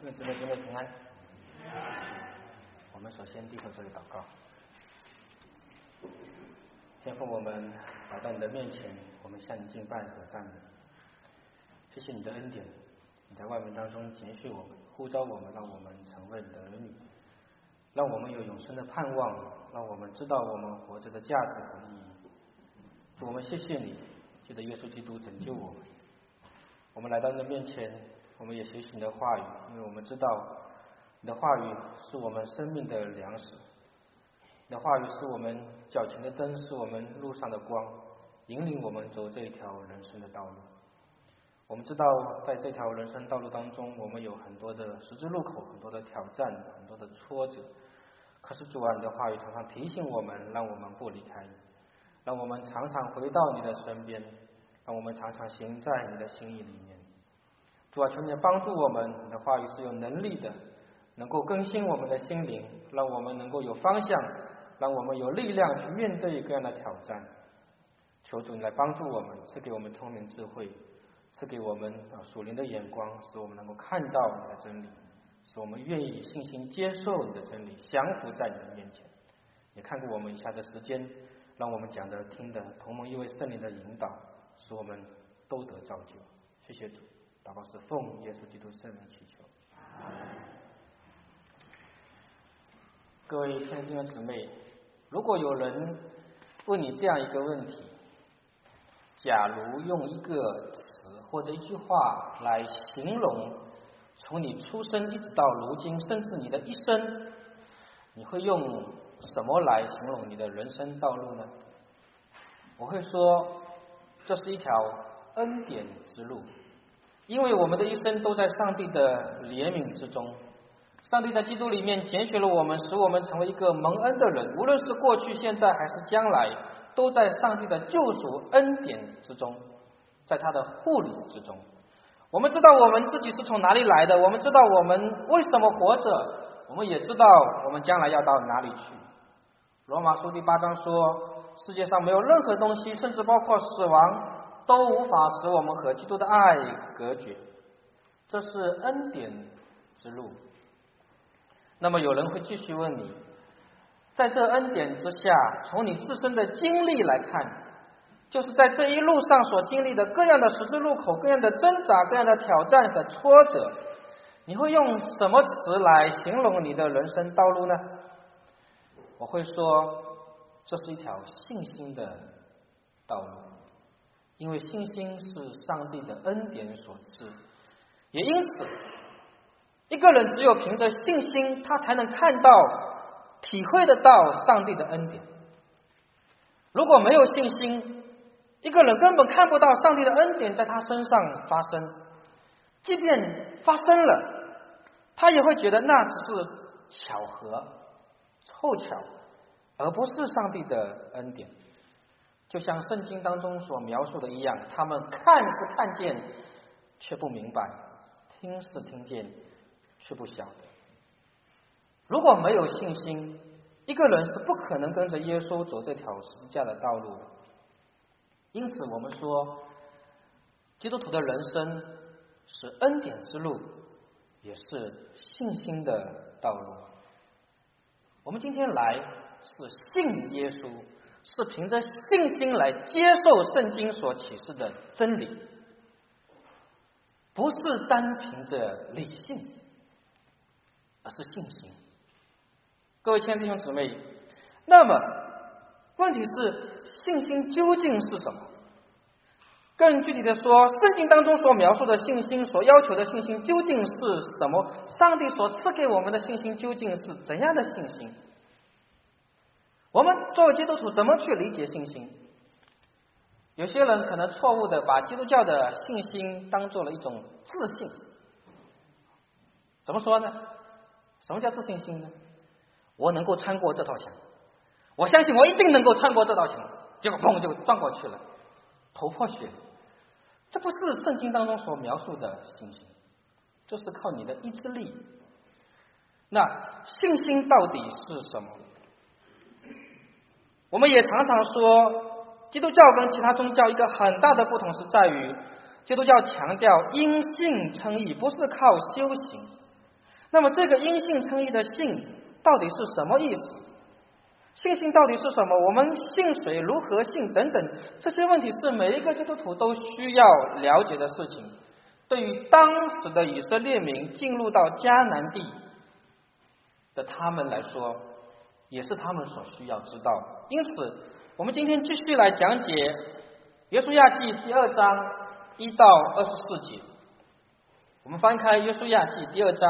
弟兄姊妹平安。我们首先低头做一祷告。天父，我们来到你的面前，我们向你敬拜和赞美。谢谢你的恩典，你在万民当中拣选我们，呼召我们，让我们成为你的儿女，让我们有永生的盼望，让我们知道我们活着的价值和意义。主，我们谢谢你，借着耶稣基督拯救我们。我们来到你的面前，我们也学习你的话语，因为我们知道你的话语是我们生命的粮食，你的话语是我们脚前的灯，是我们路上的光，引领我们走这一条人生的道路。我们知道在这条人生道路当中，我们有很多的十字路口，很多的挑战，很多的挫折。可是主啊，你的话语常常提醒我们，让我们不离开你，让我们常常回到你的身边，让我们常常行在你的心意里面。主啊，求你帮助我们，你的话语是有能力的，能够更新我们的心灵，让我们能够有方向，让我们有力量去面对各样的挑战。求主你来帮助我们，赐给我们聪明智慧，赐给我们属灵的眼光，使我们能够看到你的真理，使我们愿意信心接受你的真理，降服在你的面前。也看过我们以下的时间，让我们讲的听的同蒙一位圣灵的引导，使我们都得造就。谢谢主，祷告是奉耶稣基督圣名祈求。各位亲爱的弟兄姊妹，如果有人问你这样一个问题，假如用一个词或者一句话来形容从你出生一直到如今，甚至你的一生，你会用什么来形容你的人生道路呢？我会说，这是一条恩典之路，因为我们的一生都在上帝的怜悯之中。上帝在基督里面拣选了我们，使我们成为一个蒙恩的人，无论是过去、现在还是将来，都在上帝的救赎恩典之中，在他的护理之中。我们知道我们自己是从哪里来的，我们知道我们为什么活着，我们也知道我们将来要到哪里去。罗马书第8章说，世界上没有任何东西，甚至包括死亡，都无法使我们和基督的爱隔绝。这是恩典之路。那么有人会继续问你，在这恩典之下，从你自身的经历来看，就是在这一路上所经历的各样的十字路口，各样的挣扎，各样的挑战和挫折，你会用什么词来形容你的人生道路呢？我会说，这是一条信心的道路，因为信心是上帝的恩典所赐，也因此一个人只有凭着信心，他才能看到体会得到上帝的恩典。如果没有信心，一个人根本看不到上帝的恩典在他身上发生，即便发生了，他也会觉得那只是巧合、凑巧，而不是上帝的恩典。就像圣经当中所描述的一样，他们看是看见，却不明白；听是听见，却不晓得。如果没有信心，一个人是不可能跟着耶稣走这条十字架的道路的。因此我们说，基督徒的人生是恩典之路，也是信心的道路。我们今天来是信耶稣，是凭着信心来接受圣经所启示的真理，不是单凭着理性，而是信心。各位亲爱的弟兄姊妹，那么问题是，信心究竟是什么？更具体的说，圣经当中所描述的信心，所要求的信心究竟是什么？上帝所赐给我们的信心究竟是怎样的信心？我们作为基督徒怎么去理解信心？有些人可能错误的把基督教的信心当做了一种自信。怎么说呢？什么叫自信心呢？我能够穿过这道墙，我相信我一定能够穿过这道墙，结果砰就撞过去了，头破血流。这不是圣经当中所描述的信心，这是靠你的意志力。那信心到底是什么？我们也常常说，基督教跟其他宗教一个很大的不同是在于，基督教强调因信称义，不是靠修行。 那么这个因信称义的信到底是什么意思？信心到底是什么？我们信谁？如何信？等等，这些问题是每一个基督徒都需要了解的事情。对于当时的以色列民进入到迦南地的他们来说，也是他们所需要知道。因此，我们今天继续来讲解约书亚记第2章1到24节。我们翻开约书亚记第2章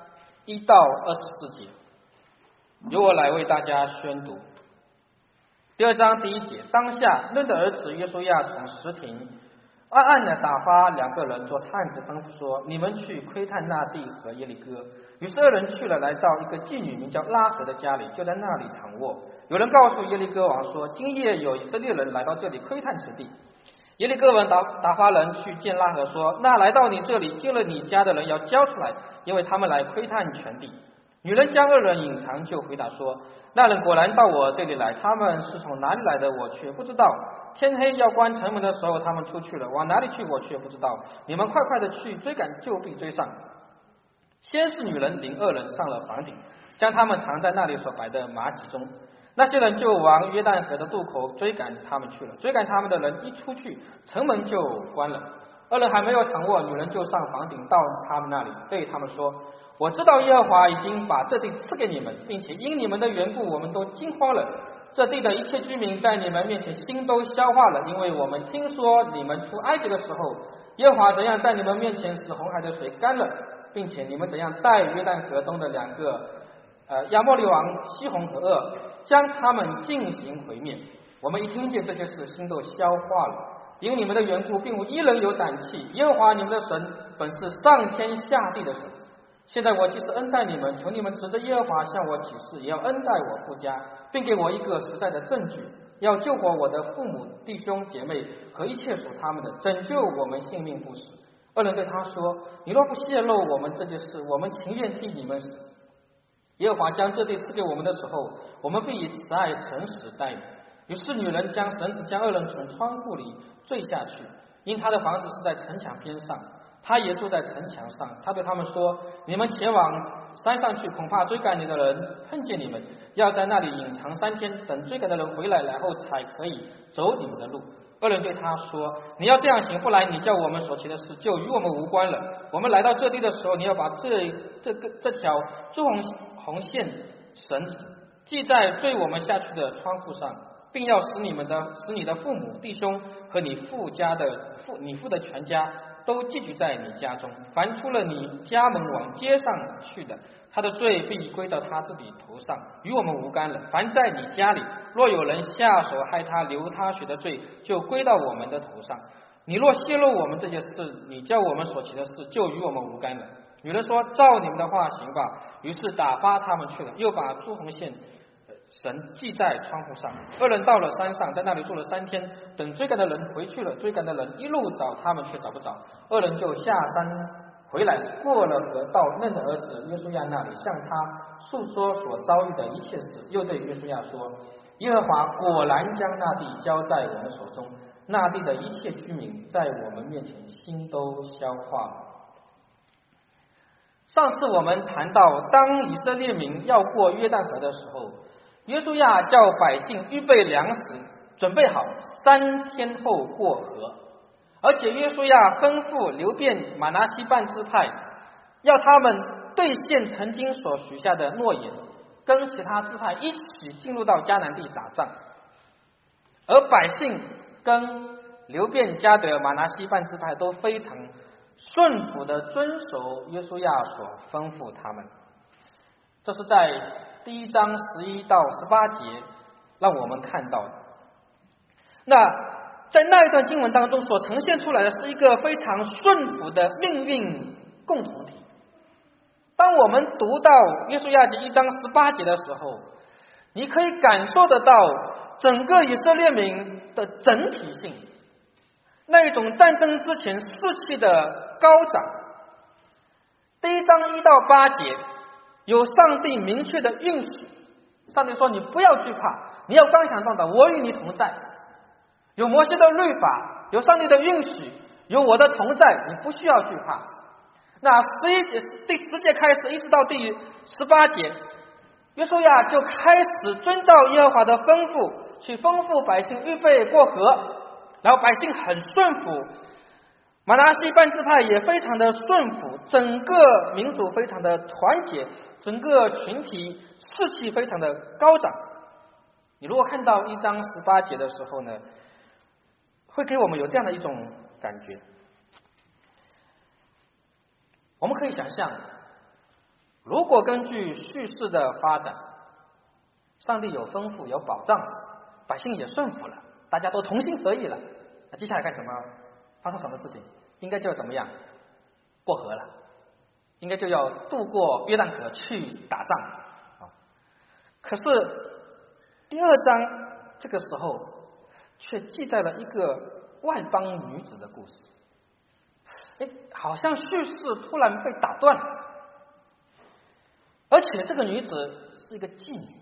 1到24节，由我来为大家宣读。第2章第1节，当下嫩的儿子约书亚从石亭暗暗地打发2个人做探子，吩咐说：你们去窥探那地和耶利哥。于是2人去了，来到一个妓女名叫拉合的家里，就在那里躺卧。有人告诉耶利哥王说：今夜有以色列人来到这里窥探此地。耶利哥王打发人去见拉合说：那来到你这里进了你家的人要交出来，因为他们来窥探全地。女人将2人隐藏，就回答说：那人果然到我这里来，他们是从哪里来的我却不知道。天黑要关城门的时候，他们出去了，往哪里去我却不知道。你们快快的去追赶，就必追上。先是女人领2人上了房顶，将他们藏在那里所摆的麻秸中。那些人就往约旦河的渡口追赶他们去了。追赶他们的人一出去，城门就关了。2人还没有躺卧，女人就上房顶到他们那里，对他们说：我知道耶和华已经把这地赐给你们，并且因你们的缘故，我们都惊慌了。这地的一切居民在你们面前心都消化了，因为我们听说你们出埃及的时候，耶和华怎样在你们面前使红海的水干了，并且你们怎样带约旦河东的2个亚摩利王西宏和噩，将他们进行毁灭。我们一听见这些事，心都消化了。因你们的缘故，并无一人有胆气。耶和华你们的神本是上天下地的神。现在我既是恩待你们，求你们指着耶和华向我起誓，也要恩待我父家，并给我一个实在的证据，要救活我的父母、弟兄、姐妹和一切属他们的，拯救我们性命不死。2人对他说：你若不泄露我们这件事，我们情愿替你们死。耶和华将这地赐给我们的时候，我们必以慈爱诚实待你。于是女人将绳子将2人从窗户里坠下去，因他的房子是在城墙边上，他也住在城墙上。他对他们说：你们前往山上去，恐怕追赶你的人碰见你们，要在那里隐藏3天，等追赶的人回来，然后才可以走你们的路。2人对他说：你要这样行，不然你叫我们所起的事就与我们无关了。我们来到这地的时候，你要把这条朱红线绳系在坠我们下去的窗户上，并要使你的父母、弟兄和你父的全家都寄居在你家中。凡出了你家门往街上去的，他的罪必归到他自己头上，与我们无干了。凡在你家里，若有人下手害他、流他血的罪，就归到我们的头上。你若泄露我们这些事，你叫我们所起的事，就与我们无干了。女人说：照你们的话行吧。于是打发他们去了，又把朱红线绳系在窗户上。2人到了山上，在那里住了3天，等追赶的人回去了。追赶的人一路找他们，却找不着。2人就下山回来，过了河，到嫩的儿子约书亚那里，向他述说所遭遇的一切事。又对约书亚说：耶和华果然将那地交在我们手中，那地的一切居民在我们面前心都消化了。上次我们谈到，当以色列民要过约旦河的时候，约书亚叫百姓预备粮食，准备好3天后过河。而且约书亚吩咐流便、玛拿西半支派，要他们兑现曾经所许下的诺言，跟其他支派一起进入到迦南地打仗。而百姓跟流便、迦得、玛拿西半支派都非常顺服的遵守约书亚所吩咐他们。这是在第1章11到18节让我们看到的。那在那一段经文当中所呈现出来的是一个非常顺服的命运共同体。当我们读到约书亚记1章18节的时候，你可以感受得到整个以色列民的整体性，那一种战争之前士气的高涨。第1章1到8节有上帝明确的应许，上帝说你不要惧怕，你要刚强壮胆，我与你同在。有摩西的律法，有上帝的应许，有我的同在，你不需要惧怕。 那第10节开始一直到第18节，约书亚就开始遵照耶和华的吩咐，去吩咐百姓预备过河，然后百姓很顺服，马拿西半支派也非常的顺服，整个民族非常的团结，整个群体士气非常的高涨。你如果看到1章18节的时候呢，会给我们有这样的一种感觉。我们可以想象，如果根据叙事的发展，上帝有吩咐有保障，百姓也顺服了，大家都同心合意了，那接下来干什么？发生什么事情？应该就要怎么样？过河了，应该就要渡过约旦河去打仗啊。可是第2章这个时候却记载了一个外邦女子的故事。好像叙事突然被打断了，而且这个女子是一个妓女，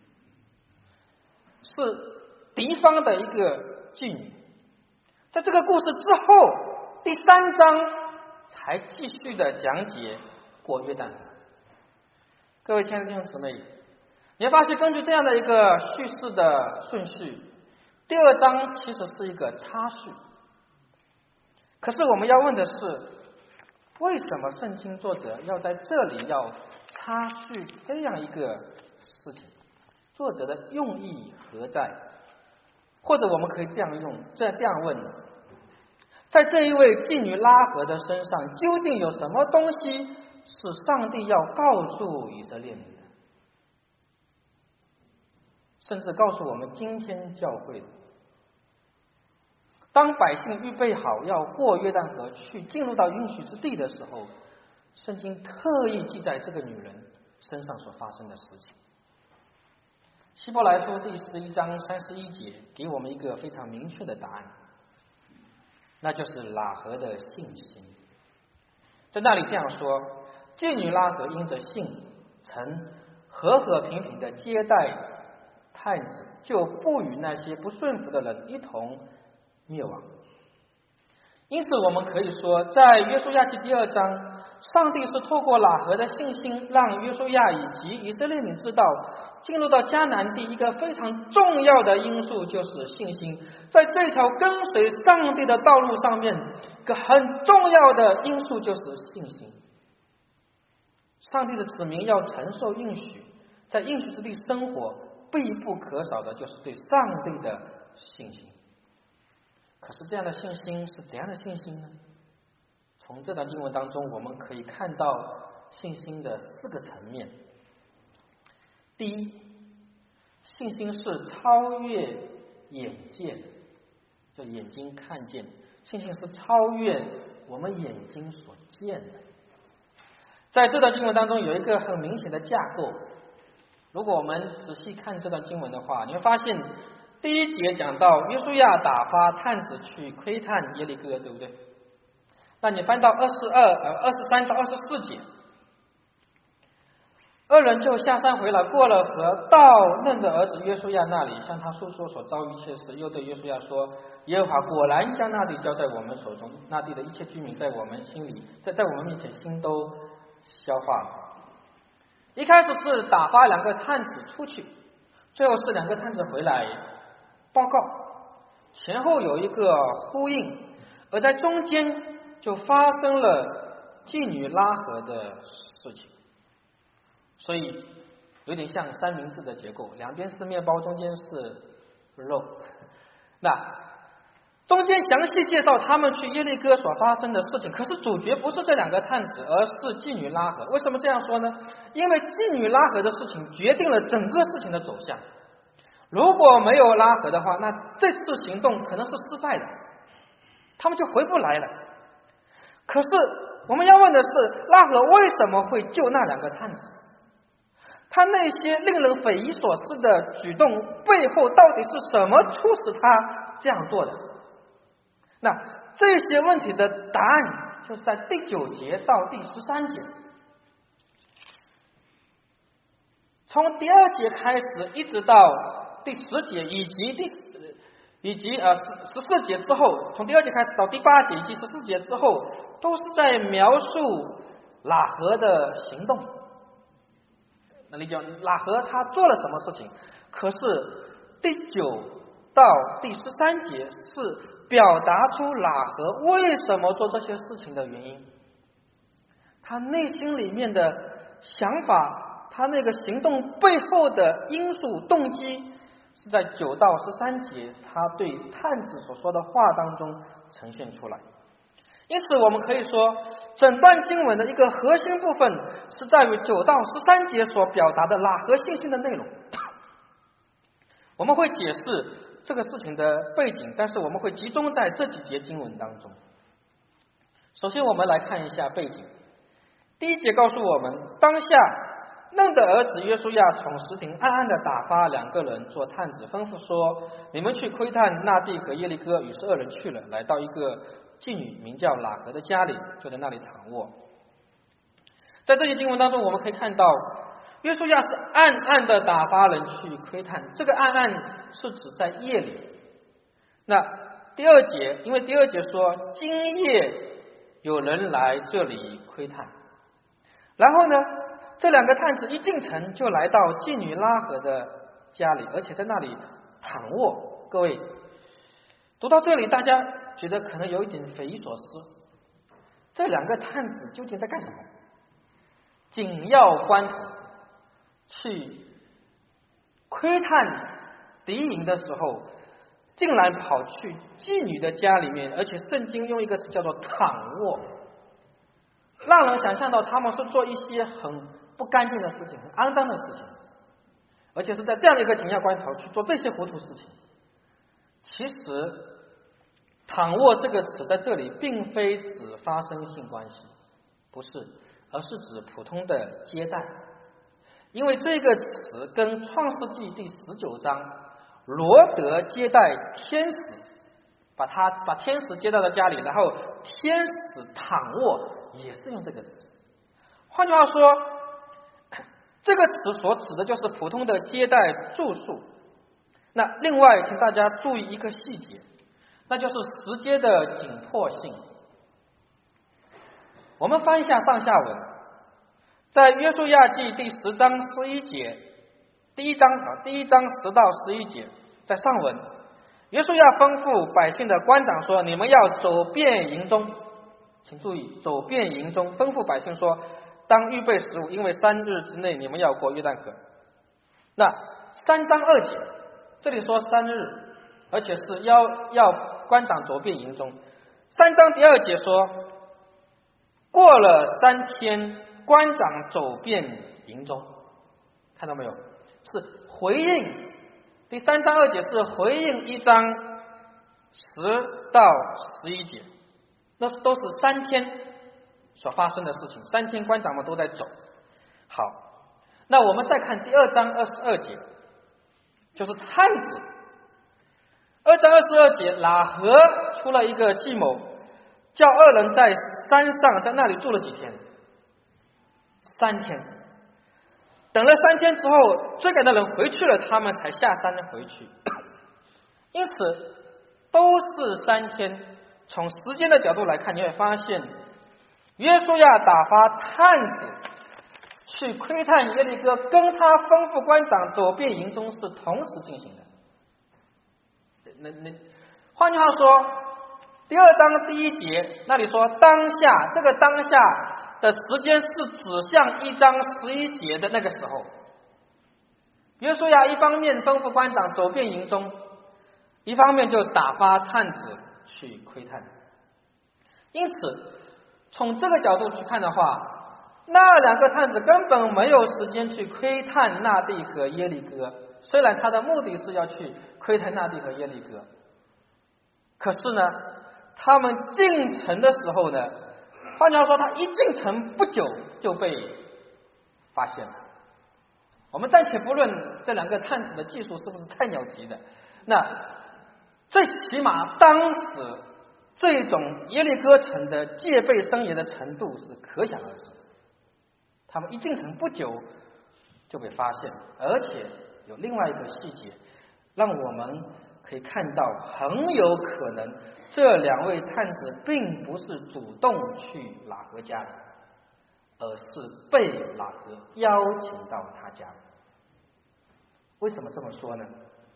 是敌方的一个妓女。在这个故事之后，第3章才继续的讲解过约旦河。各位亲爱的弟兄姊妹，你会发现根据这样的一个叙事的顺序，第2章其实是一个插叙。可是我们要问的是，为什么圣经作者要在这里要插叙这样一个事情？作者的用意何在？或者我们可以这样问，在这一位妓女拉合的身上，究竟有什么东西是上帝要告诉以色列民的？甚至告诉我们今天教会的，当百姓预备好要过约旦河去进入到应许之地的时候，圣经特意记载这个女人身上所发生的事情。希伯来书第11章31节给我们一个非常明确的答案，那就是拉合的信心。在那里这样说，妓女拉合因着信，曾和和平平的接待探子，就不与那些不顺服的人一同灭亡。因此我们可以说，在约书亚记第2章，上帝是透过拉合的信心，让约书亚以及以色列民知道，进入到迦南地一个非常重要的因素就是信心。在这条跟随上帝的道路上面，一个很重要的因素就是信心。上帝的子民要承受应许，在应许之地生活，必不可少的就是对上帝的信心。可是这样的信心是怎样的信心呢？从这段经文当中，我们可以看到信心的4个层面。第一，信心是超越眼界，就眼睛看见，信心是超越我们眼睛所见的。在这段经文当中有一个很明显的架构，如果我们仔细看这段经文的话，你会发现第1节讲到约书亚打发探子去窥探耶利哥，对不对？那你翻到23到24节，2人就下山回来，过了河，到嫩的儿子约书亚那里，向他诉说所遭遇一切事，又对约书亚说，耶和华果然将那地交在我们手中，那地的一切居民在我们心里，在我们面前心都消化了。一开始是打发2个探子出去，最后是2个探子回来报告，前后有一个呼应，而在中间就发生了妓女拉合的事情。所以有点像三明治的结构，两边是面包，中间是肉。那中间详细介绍他们去耶利哥所发生的事情，可是主角不是这2个探子，而是妓女拉合。为什么这样说呢？因为妓女拉合的事情决定了整个事情的走向。如果没有拉合的话，那这次行动可能是失败的，他们就回不来了。可是我们要问的是，拉合为什么会救那2个探子？他那些令人匪夷所思的举动背后到底是什么促使他这样做的？那这些问题的答案就是在第9节到第13节。从第2节开始一直到第10节以及以及14节之后，从第2节开始到第8节以及14节之后，都是在描述喇合的行动。那理解喇合他做了什么事情？可是第9到第13节是表达出喇合为什么做这些事情的原因，他内心里面的想法，他那个行动背后的因素动机，是在9到13节他对探子所说的话当中呈现出来。因此我们可以说，整段经文的一个核心部分是在于9到13节所表达的喇合信心的内容。我们会解释这个事情的背景，但是我们会集中在这几节经文当中。首先我们来看一下背景。第1节告诉我们，当下嫩的儿子约书亚从什亭暗暗地打发2个人做探子，吩咐说，你们去窥探那地和耶利哥。于是2人去了，来到一个妓女名叫喇合的家里，就在那里躺卧。在这些经文当中，我们可以看到约书亚是暗暗地打发人去窥探，这个暗暗是指在夜里。那第2节，因为第2节说今夜有人来这里窥探，然后呢，这2个探子一进城就来到妓女拉合的家里，而且在那里躺卧。各位读到这里，大家觉得可能有一点匪夷所思，这2个探子究竟在干什么？紧要关头去窥探敌营的时候，竟然跑去妓女的家里面，而且圣经用一个词叫做躺卧，让人想象到他们是做一些很不干净的事情，很肮脏的事情，而且是在这样的一个紧要关头去做这些糊涂事情。其实躺卧这个词在这里并非指发生性关系，不是，而是指普通的接待。因为这个词跟创世纪第19章罗德接待天使，把天使接到了家里，然后天使躺卧，也是用这个词。换句话说，这个词所指的就是普通的接待住宿。那另外请大家注意一个细节，那就是时间的紧迫性。我们翻一下上下文，在约书亚记第10章11节，第一章10到11节，在上文，约书亚吩咐百姓的官长说，你们要走遍营中，请注意走遍营中，吩咐百姓说，当预备食物，因为3日之内你们要过约旦河。那3章2节这里说3日，而且是要官长走遍营中。3章第2节说过了3天官长走遍营中，看到没有？是回应，第3章2节是回应1章10到11节，那都是3天所发生的事情，3天官长们都在走。好，那我们再看第2章22节，就是探子。2章22节，喇合出了一个计谋，叫2人在山上，在那里住了几天？3天。等了3天之后，追赶的人回去了，他们才下山回去。因此都是3天。从时间的角度来看，你会发现约书亚打发探子去窥探耶利哥，跟他吩咐官长走遍营中是同时进行的。换句话说，第2章第1节那里说当下，这个当下的时间是指向1章11节的那个时候。约书亚一方面吩咐官长走遍营中，一方面就打发探子去窥探。因此从这个角度去看的话，那2个探子根本没有时间去窥探那地和耶利哥，虽然他的目的是要去窥探那地和耶利哥，可是呢他们进城的时候呢，换句话说，他一进城不久就被发现了。我们暂且不论这2个探子的技术是不是菜鸟级的，那最起码当时这种耶利哥城的戒备森严的程度是可想而知。他们一进城不久就被发现，而且有另外一个细节让我们可以看到，很有可能这两位探子并不是主动去喇合家里，而是被喇合邀请到他家里。为什么这么说呢？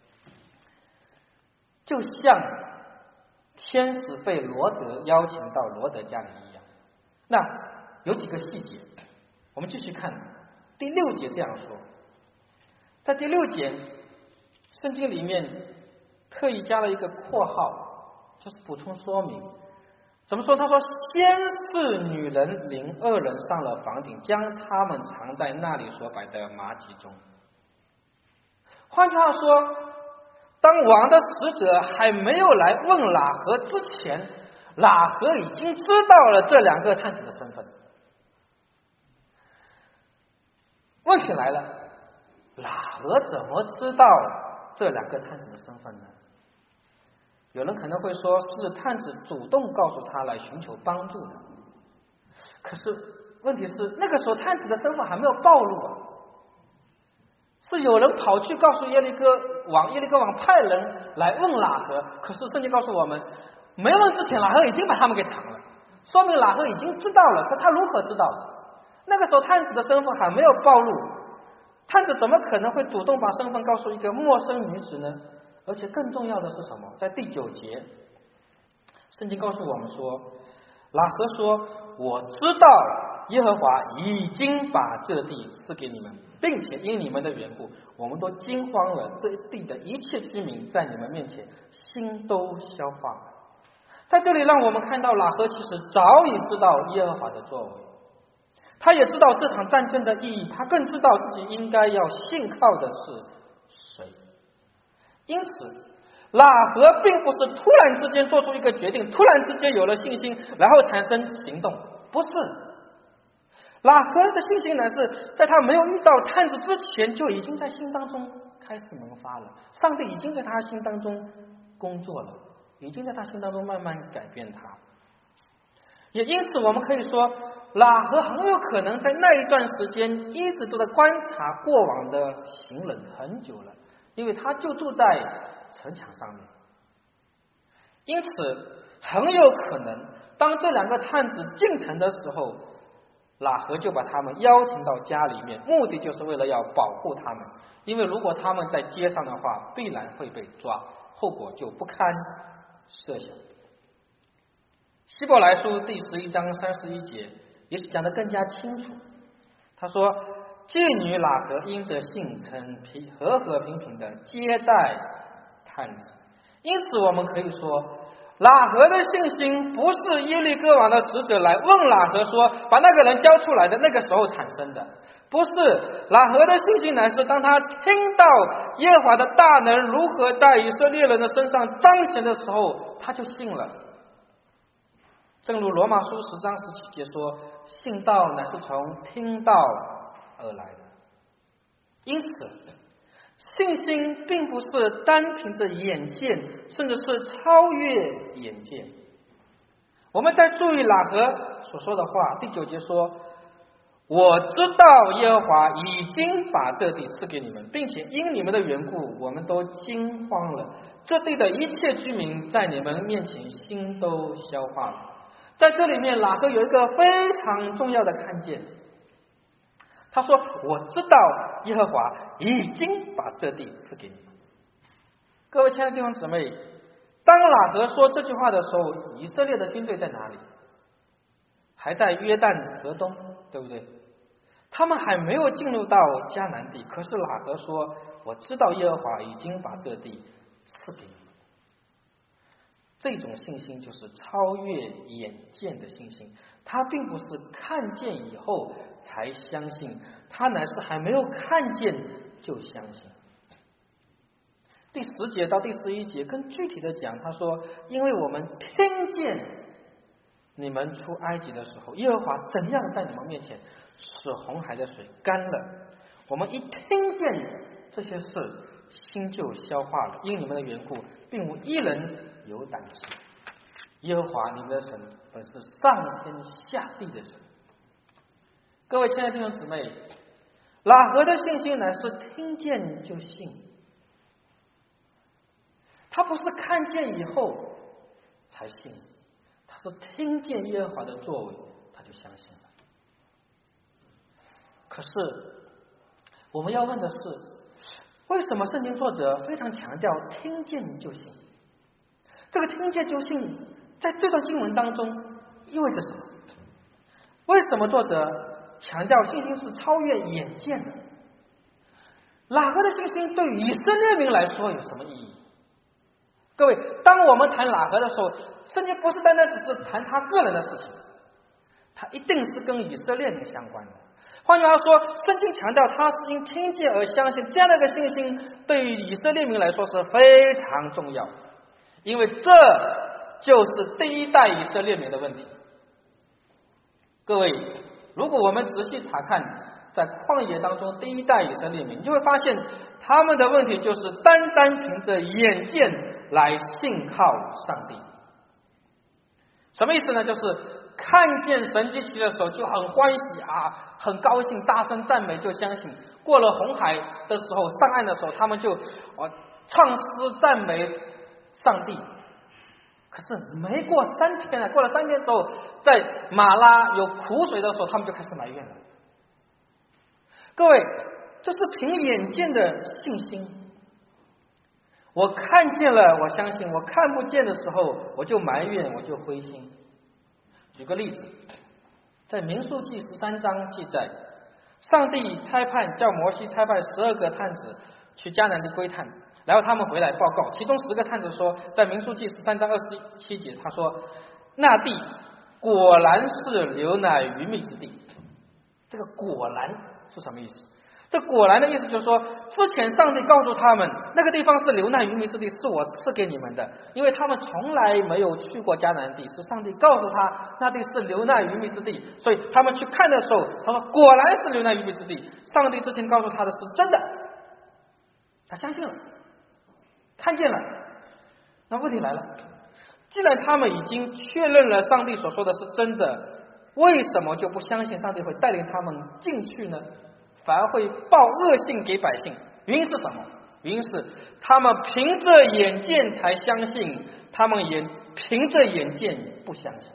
就像天使被罗德邀请到罗德家里一样。那有几个细节，我们继续看第6节这样说。在第6节，圣经里面特意加了一个括号，就是补充说明。怎么说？他说先是女人领2人上了房顶，将他们藏在那里所摆的麻秸中。换句话说，当王的使者还没有来问喇合之前，喇合已经知道了这2个探子的身份。问题来了，喇合怎么知道这2个探子的身份呢？有人可能会说是探子主动告诉他来寻求帮助的。可是问题是，那个时候探子的身份还没有暴露啊，是有人跑去告诉耶利哥王，耶利哥王派人来问喇合。可是圣经告诉我们，没问之前喇合已经把他们给藏了，说明喇合已经知道了。可是他如何知道的？那个时候探子的身份还没有暴露，探子怎么可能会主动把身份告诉一个陌生女子呢？而且更重要的是什么？在第9节，圣经告诉我们说，喇合说：“我知道耶和华已经把这地赐给你们，并且因你们的缘故，我们都惊慌了。这地的一切居民在你们面前心都消化了。”在这里让我们看到，喇合其实早已知道耶和华的作为，他也知道这场战争的意义，他更知道自己应该要信靠的是谁。因此喇合并不是突然之间做出一个决定，突然之间有了信心然后产生行动，不是。喇合的信心乃是在他没有遇到探子之前就已经在心当中开始萌发了，上帝已经在他心当中工作了，已经在他心当中慢慢改变他。也因此我们可以说，喇合很有可能在那一段时间一直都在观察过往的行人很久了，因为他就住在城墙上面。因此很有可能当这2个探子进城的时候，喇合就把他们邀请到家里面，目的就是为了要保护他们，因为如果他们在街上的话，必然会被抓，后果就不堪设想。希伯来书第11章31节也是讲得更加清楚。他说，妓女喇合因着信称和和平平的接待探子。因此我们可以说，喇合的信心不是耶利哥王的使者来问喇合说把那个人交出来的那个时候产生的，不是。喇合的信心乃是当他听到耶和华的大能如何在以色列人的身上彰显的时候，他就信了。正如罗马书10章17节说，信道乃是从听道而来的。因此信心并不是单凭着眼见，甚至是超越眼见。我们在注意喇合所说的话，第9节说，我知道耶和华已经把这地赐给你们，并且因你们的缘故，我们都惊慌了。这地的一切居民在你们面前心都消化了。在这里面，喇合有一个非常重要的看见。他说，我知道耶和华已经把这地赐给你们。各位亲爱的弟兄姊妹，当喇合说这句话的时候，以色列的军队在哪里？还在约旦河东，对不对？他们还没有进入到迦南地，可是喇合说，我知道耶和华已经把这地赐给你们。这种信心就是超越眼见的信心，他并不是看见以后才相信，他乃是还没有看见就相信。第10节到第11节更具体的讲，他说，因为我们听见你们出埃及的时候，耶和华怎样在你们面前使红海的水干了，我们一听见这些事，心就消化了，因你们的缘故，并无一人有胆气。耶和华你们的神本是上天下地的神。各位亲爱的弟兄姊妹，喇合的信心乃是听见就信。 他不是看见以后才信，他是听见耶和华的作为，他就相信了。可是我们要问的是，为什么圣经作者非常强调听见就信？这个听见就信在这段经文当中意味着什么？为什么作者强调信心是超越眼见的？哪个的信心对以色列民来说有什么意义？各位，当我们谈喇合的时候，圣经不是单单只是谈他个人的事情，它一定是跟以色列民相关的。换句话说，圣经强调他是因听见而相信，这样的一个信心对于以色列民来说是非常重要，因为这就是第一代以色列民的问题。各位，如果我们仔细查看在旷野当中第一代以色列民，你就会发现他们的问题就是单单凭着眼见来信靠上帝。什么意思呢？就是看见神迹奇的时候就很欢喜啊，很高兴，大声赞美，就相信。过了红海的时候，上岸的时候，他们就唱诗赞美上帝。可是没过3天了，过了3天之后，在马拉有苦水的时候，他们就开始埋怨了。各位，这是凭眼见的信心。我看见了，我相信；我看不见的时候，我就埋怨，我就灰心。举个例子，在民数记13章记载，上帝差派叫摩西差派12个探子去迦南地窥探，然后他们回来报告，其中10个探子说，在民数记13章27节，他说那地果然是流奶与蜜之地。这个果然是什么意思？这果然的意思就是说，之前上帝告诉他们那个地方是流奶与蜜之地，是我赐给你们的，因为他们从来没有去过迦南地，是上帝告诉他那地是流奶与蜜之地，所以他们去看的时候，他说果然是流奶与蜜之地，上帝之前告诉他的是真的，他相信了，看见了。那问题来了，既然他们已经确认了上帝所说的是真的，为什么就不相信上帝会带领他们进去呢？反而会报恶信给百姓？原因是什么？原因是他们凭着眼见才相信，他们也凭着眼见不相信。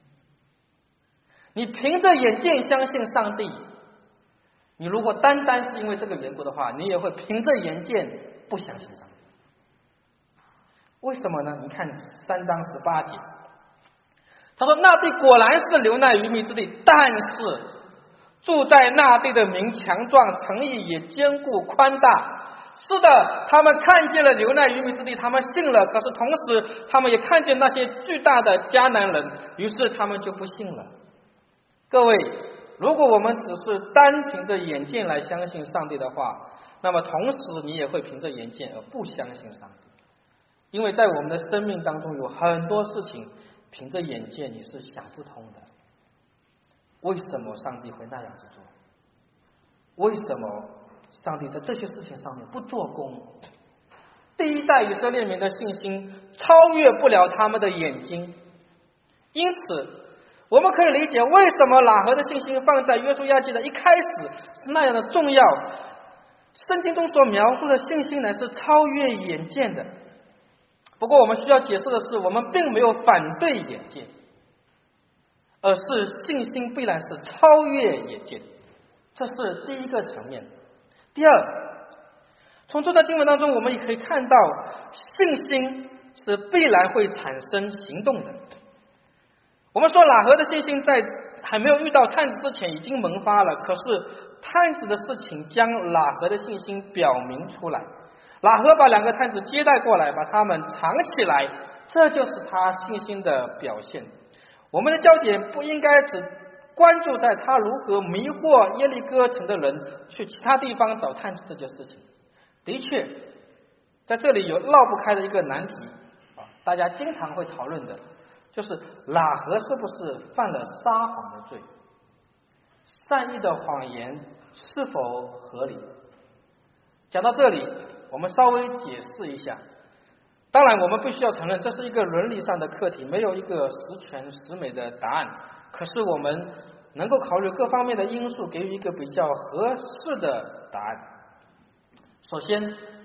你凭着眼见相信上帝，你如果单单是因为这个缘故的话，你也会凭着眼见不相信上帝。为什么呢？你看3章18节，他说那地果然是流奶与蜜之地，但是住在那地的民强壮，城邑也坚固宽大。是的，他们看见了流奶与蜜之地，他们信了，可是同时他们也看见那些巨大的迦南人，于是他们就不信了。各位，如果我们只是单凭着眼见来相信上帝的话，那么同时你也会凭着眼见而不相信上帝。因为在我们的生命当中有很多事情凭着眼见你是想不通的。为什么上帝会那样子做？为什么上帝在这些事情上面不做工？第一代以色列民的信心超越不了他们的眼睛，因此我们可以理解为什么喇合的信心放在约书亚记的一开始是那样的重要。圣经中所描述的信心乃是超越眼见的。不过我们需要解释的是，我们并没有反对眼见，而是信心必然是超越眼见，这是第一个层面。第二，从这段经文当中我们也可以看到，信心是必然会产生行动的。我们说喇合的信心在还没有遇到探子之前已经萌发了，可是探子的事情将喇合的信心表明出来。喇合把2个探子接待过来，把他们藏起来，这就是他信心的表现。我们的焦点不应该只关注在他如何迷惑耶利哥城的人去其他地方找探子这件事情。的确，在这里有绕不开的一个难题，大家经常会讨论的，就是喇合是不是犯了撒谎的罪？善意的谎言是否合理？讲到这里，我们稍微解释一下。当然我们必须要承认这是一个伦理上的课题，没有一个十全十美的答案，可是我们能够考虑各方面的因素，给予一个比较合适的答案。首先，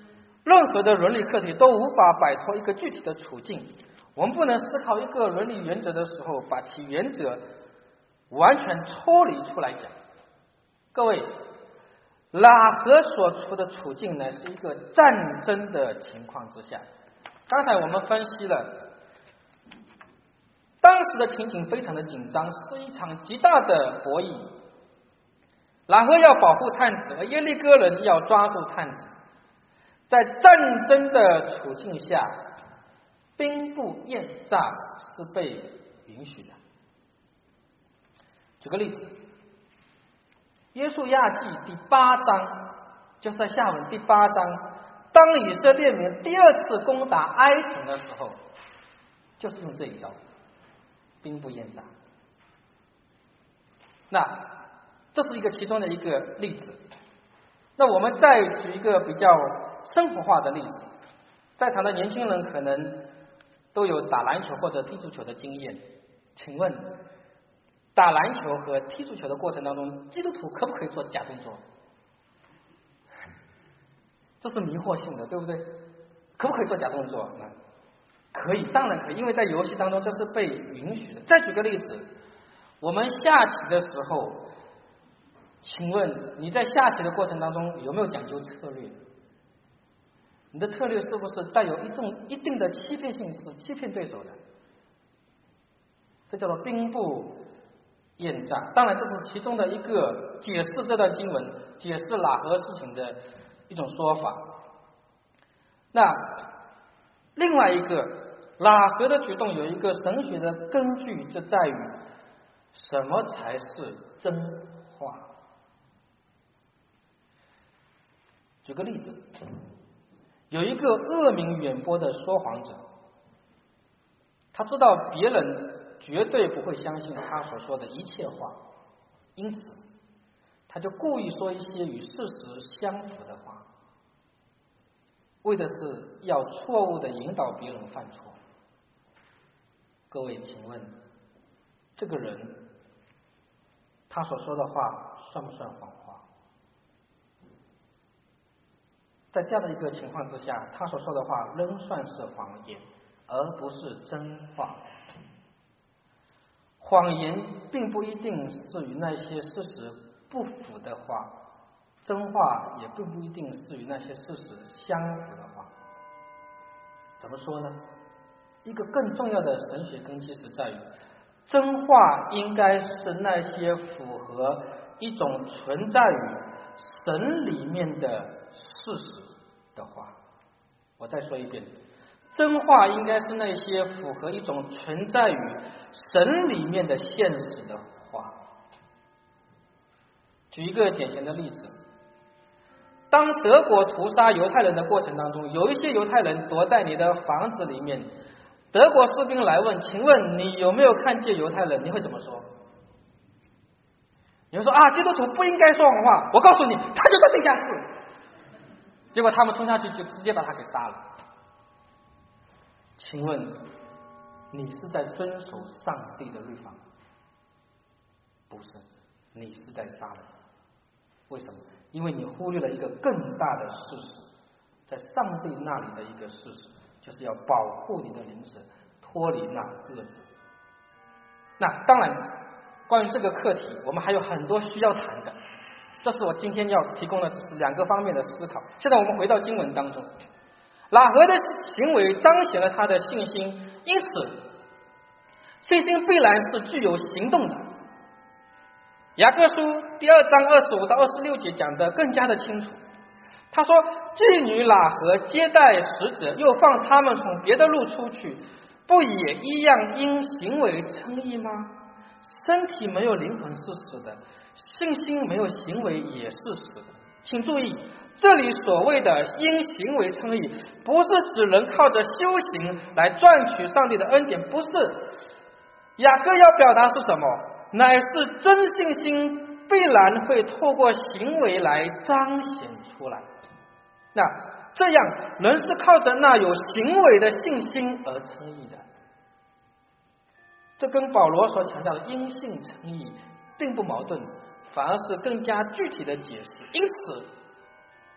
任何的伦理课题都无法摆脱一个具体的处境。我们不能思考一个伦理原则的时候，把其原则完全抽离出来讲。各位，喇合所处的处境呢，是一个战争的情况之下。刚才我们分析了，当时的情景非常的紧张，是一场极大的博弈。喇合要保护探子，而耶利哥人要抓住探子。在战争的处境下，兵不厌诈是被允许的。举个例子，约书亚记第8章，就是在下文第8章，当以色列民第二次攻打埃城的时候，就是用这一招，兵不厌诈。那这是一个其中的一个例子。那我们再举一个比较生活化的例子，在场的年轻人可能都有打篮球或者踢足球的经验。请问，打篮球和踢足球的过程当中，基督徒可不可以做假动作？这是迷惑性的，对不对？可不可以做假动作？可以，当然可以，因为在游戏当中这是被允许的。再举个例子，我们下棋的时候，请问你在下棋的过程当中有没有讲究策略？你的策略是不是带有一定的欺骗性，是欺骗对手的？这叫做兵不厌诈。当然，这是其中的一个解释这段经文、解释喇合事情的一种说法。那另外一个喇合的举动有一个神学的根据，就在于什么才是真话。举个例子，有一个恶名远播的说谎者，他知道别人绝对不会相信他所说的一切话，因此他就故意说一些与事实相符的话，为的是要错误的引导别人犯错。各位，请问这个人他所说的话算不算谎话？在这样的一个情况之下，他所说的话仍算是谎言，而不是真话。谎言并不一定是与那些事实不符的话，真话也并不一定是与那些事实相符的话。怎么说呢？一个更重要的神学根基是在于，真话应该是那些符合一种存在于神里面的事实的话。我再说一遍，真话应该是那些符合一种存在于神里面的现实的话。举一个典型的例子，当德国屠杀犹太人的过程当中，有一些犹太人躲在你的房子里面，德国士兵来问，请问你有没有看见犹太人？你会怎么说？你会说啊，基督徒不应该说谎话，我告诉你，他就在地下室。结果他们冲下去就直接把他给杀了。请问你是在遵守上帝的律法吗？不是，你是在杀人。为什么？因为你忽略了一个更大的事实，在上帝那里的一个事实，就是要保护你的灵魂脱离那恶者。那当然，关于这个课题我们还有很多需要谈的，这是我今天要提供的只是2个方面的思考。现在我们回到经文当中，喇合的行为彰显了他的信心，因此信心必然是具有行动的。雅各书第2章25到26节讲得更加的清楚，他说，妓女喇合接待使者，又放他们从别的路出去，不也一样因行为称义吗？身体没有灵魂是死的，信心没有行为也是死的。请注意，这里所谓的因行为称义，不是指人靠着修行来赚取上帝的恩典，不是。雅各要表达是什么？乃是真信心必然会透过行为来彰显出来。那这样人是靠着那有行为的信心而称义的，这跟保罗所强调的因信称义并不矛盾，反而是更加具体的解释。因此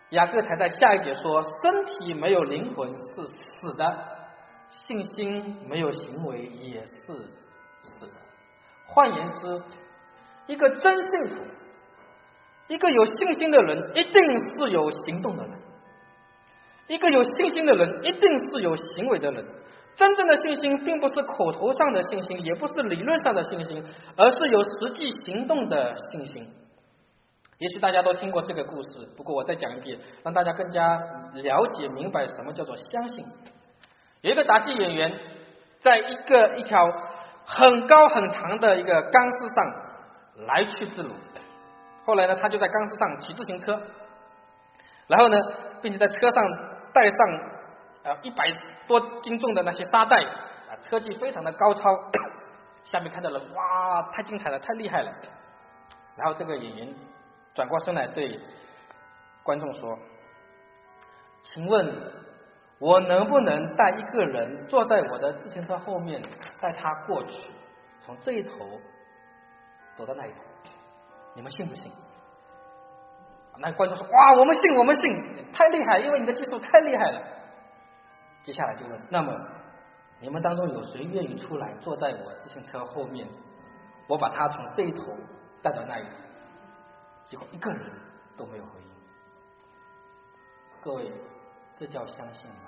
雅各才在下一节说，身体没有灵魂是死的，信心没有行为也是死的。换言之，一个真信徒，一个有信心的人，一定是有行动的人；一个有信心的人，一定是有行为的人。真正的信心并不是口头上的信心，也不是理论上的信心，而是有实际行动的信心。也许大家都听过这个故事，不过我再讲一遍，让大家更加了解明白什么叫做相信。有一个杂技演员在一条很高很长的一个钢丝上来去自如，后来呢，他就在钢丝上骑自行车，然后呢，并且在车上带上100多斤重的那些沙袋，车技非常的高超，下面看到了，哇，太精彩了，太厉害了。然后这个演员转过身来对观众说，请问我能不能带一个人坐在我的自行车后面，带他过去，从这一头走到那一头，你们信不信？那观众说，哇，我们信，我们信，太厉害，因为你的技术太厉害了。接下来就问，那么你们当中有谁愿意出来坐在我自行车后面，我把他从这一头带到那一头？结果一个人都没有回应。各位，这叫相信吗？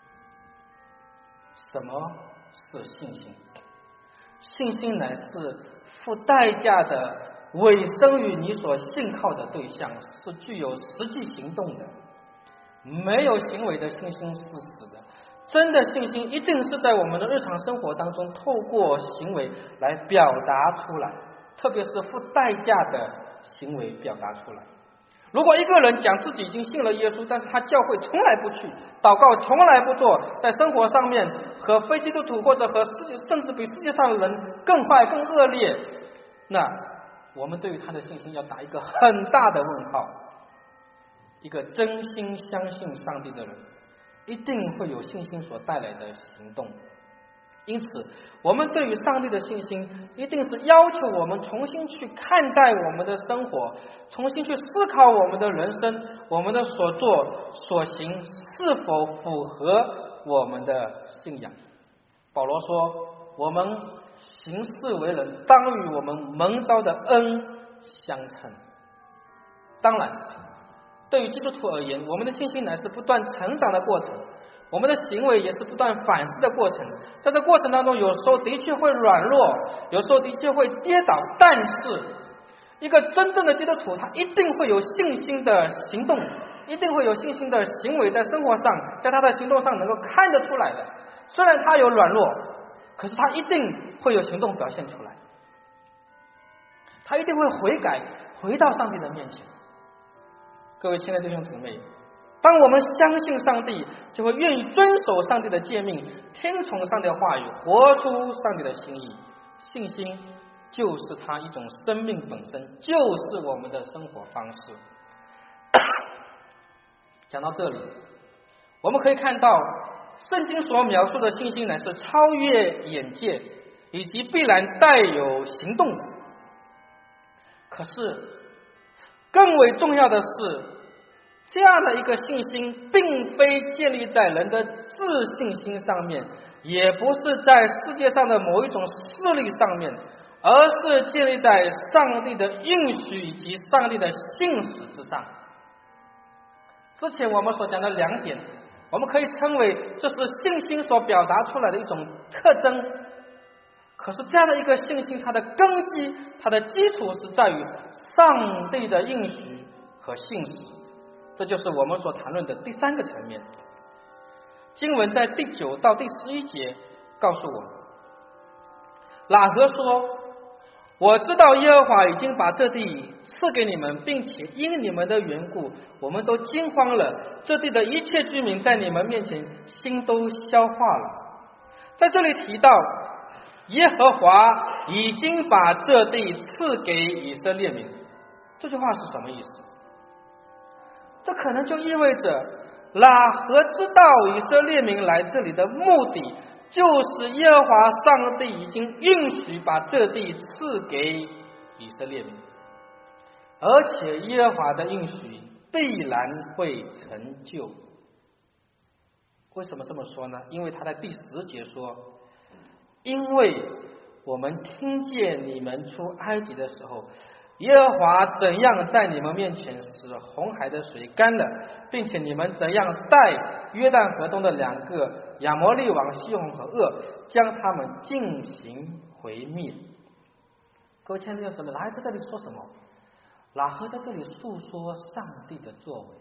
什么是信心？信心乃是付代价的委身于你所信靠的对象，是具有实际行动的。没有行为的信心是死的。真的信心一定是在我们的日常生活当中透过行为来表达出来，特别是付代价的行为表达出来。如果一个人讲自己已经信了耶稣，但是他教会从来不去，祷告从来不做，在生活上面和非基督徒或者和甚至比世界上的人更坏更恶劣，那我们对于他的信心要打一个很大的问号。一个真心相信上帝的人，一定会有信心所带来的行动。因此我们对于上帝的信心一定是要求我们重新去看待我们的生活，重新去思考我们的人生，我们的所作所行是否符合我们的信仰。保罗说，我们行事为人当与我们蒙召的恩相称。当然对于基督徒而言，我们的信心乃是不断成长的过程，我们的行为也是不断反思的过程。在这过程当中，有时候的确会软弱，有时候的确会跌倒，但是一个真正的基督徒，他一定会有信心的行动，一定会有信心的行为，在生活上，在他的行动上能够看得出来的。虽然他有软弱，可是他一定会有行动表现出来，他一定会悔改，回到上帝的面前。各位亲爱的弟兄姊妹，当我们相信上帝，就会愿意遵守上帝的诫命，听从上帝的话语，活出上帝的心意。信心就是他一种生命本身，就是我们的生活方式。讲到这里，我们可以看到圣经所描述的信心乃是超越眼界，以及必然带有行动的。可是更为重要的是，这样的一个信心并非建立在人的自信心上面，也不是在世界上的某一种势力上面，而是建立在上帝的应许以及上帝的信实之上。之前我们所讲的2点，我们可以称为这是信心所表达出来的一种特征。可是这样的一个信心，它的根基，它的基础是在于上帝的应许和信实，这就是我们所谈论的第3个层面。经文在第9到第11节告诉我们，喇合说，我知道耶和华已经把这地赐给你们，并且因你们的缘故，我们都惊慌了，这地的一切居民在你们面前心都消化了。在这里提到耶和华已经把这地赐给以色列民，这句话是什么意思？这可能就意味着喇合知道以色列民来这里的目的，就是耶和华上帝已经允许把这地赐给以色列民，而且耶和华的应许必然会成就。为什么这么说呢？因为他在第10节说，因为我们听见你们出埃及的时候，耶和华怎样在你们面前使红海的水干了，并且你们怎样带约旦河东的2个亚摩利王西宏和噩，将他们进行毁灭。各位亲爱的姊妹，拉合在这里说什么？拉合在这里诉说上帝的作为。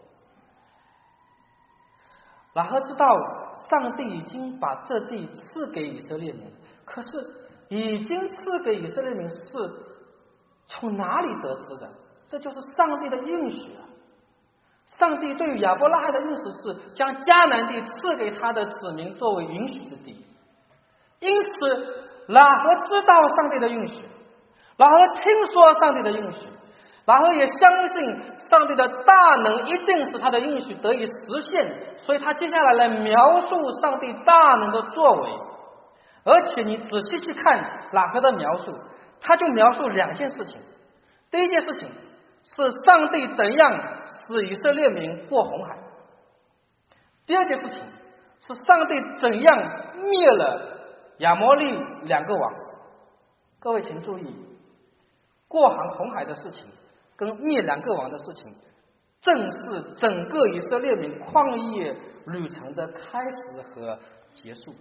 拉合知道上帝已经把这地赐给以色列民，可是已经赐给以色列民是从哪里得知的？这就是上帝的应许啊！上帝对于亚伯拉罕的应许是将迦南地赐给他的子民作为应许之地，因此拉合知道上帝的应许，拉合听说上帝的应许，拉合也相信上帝的大能一定使他的应许得以实现，所以他接下来描述上帝大能的作为。而且你仔细去看拉合的描述，他就描述2件事情。第一件事情是上帝怎样使以色列民过红海，第二件事情是上帝怎样灭了亚摩利2个王。各位请注意，过红海的事情跟灭2个王的事情，正是整个以色列民旷野旅程的开始和结束。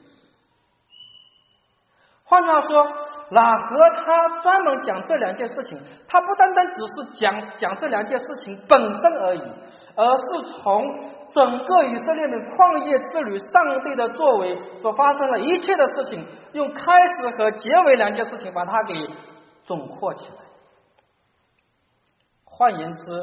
换句话说，拉合他专门讲这2件事情，他不单单只是讲这2件事情本身而已，而是从整个以色列民旷野之旅上帝的作为所发生的一切的事情，用开始和结尾2件事情把它给总括起来。换言之，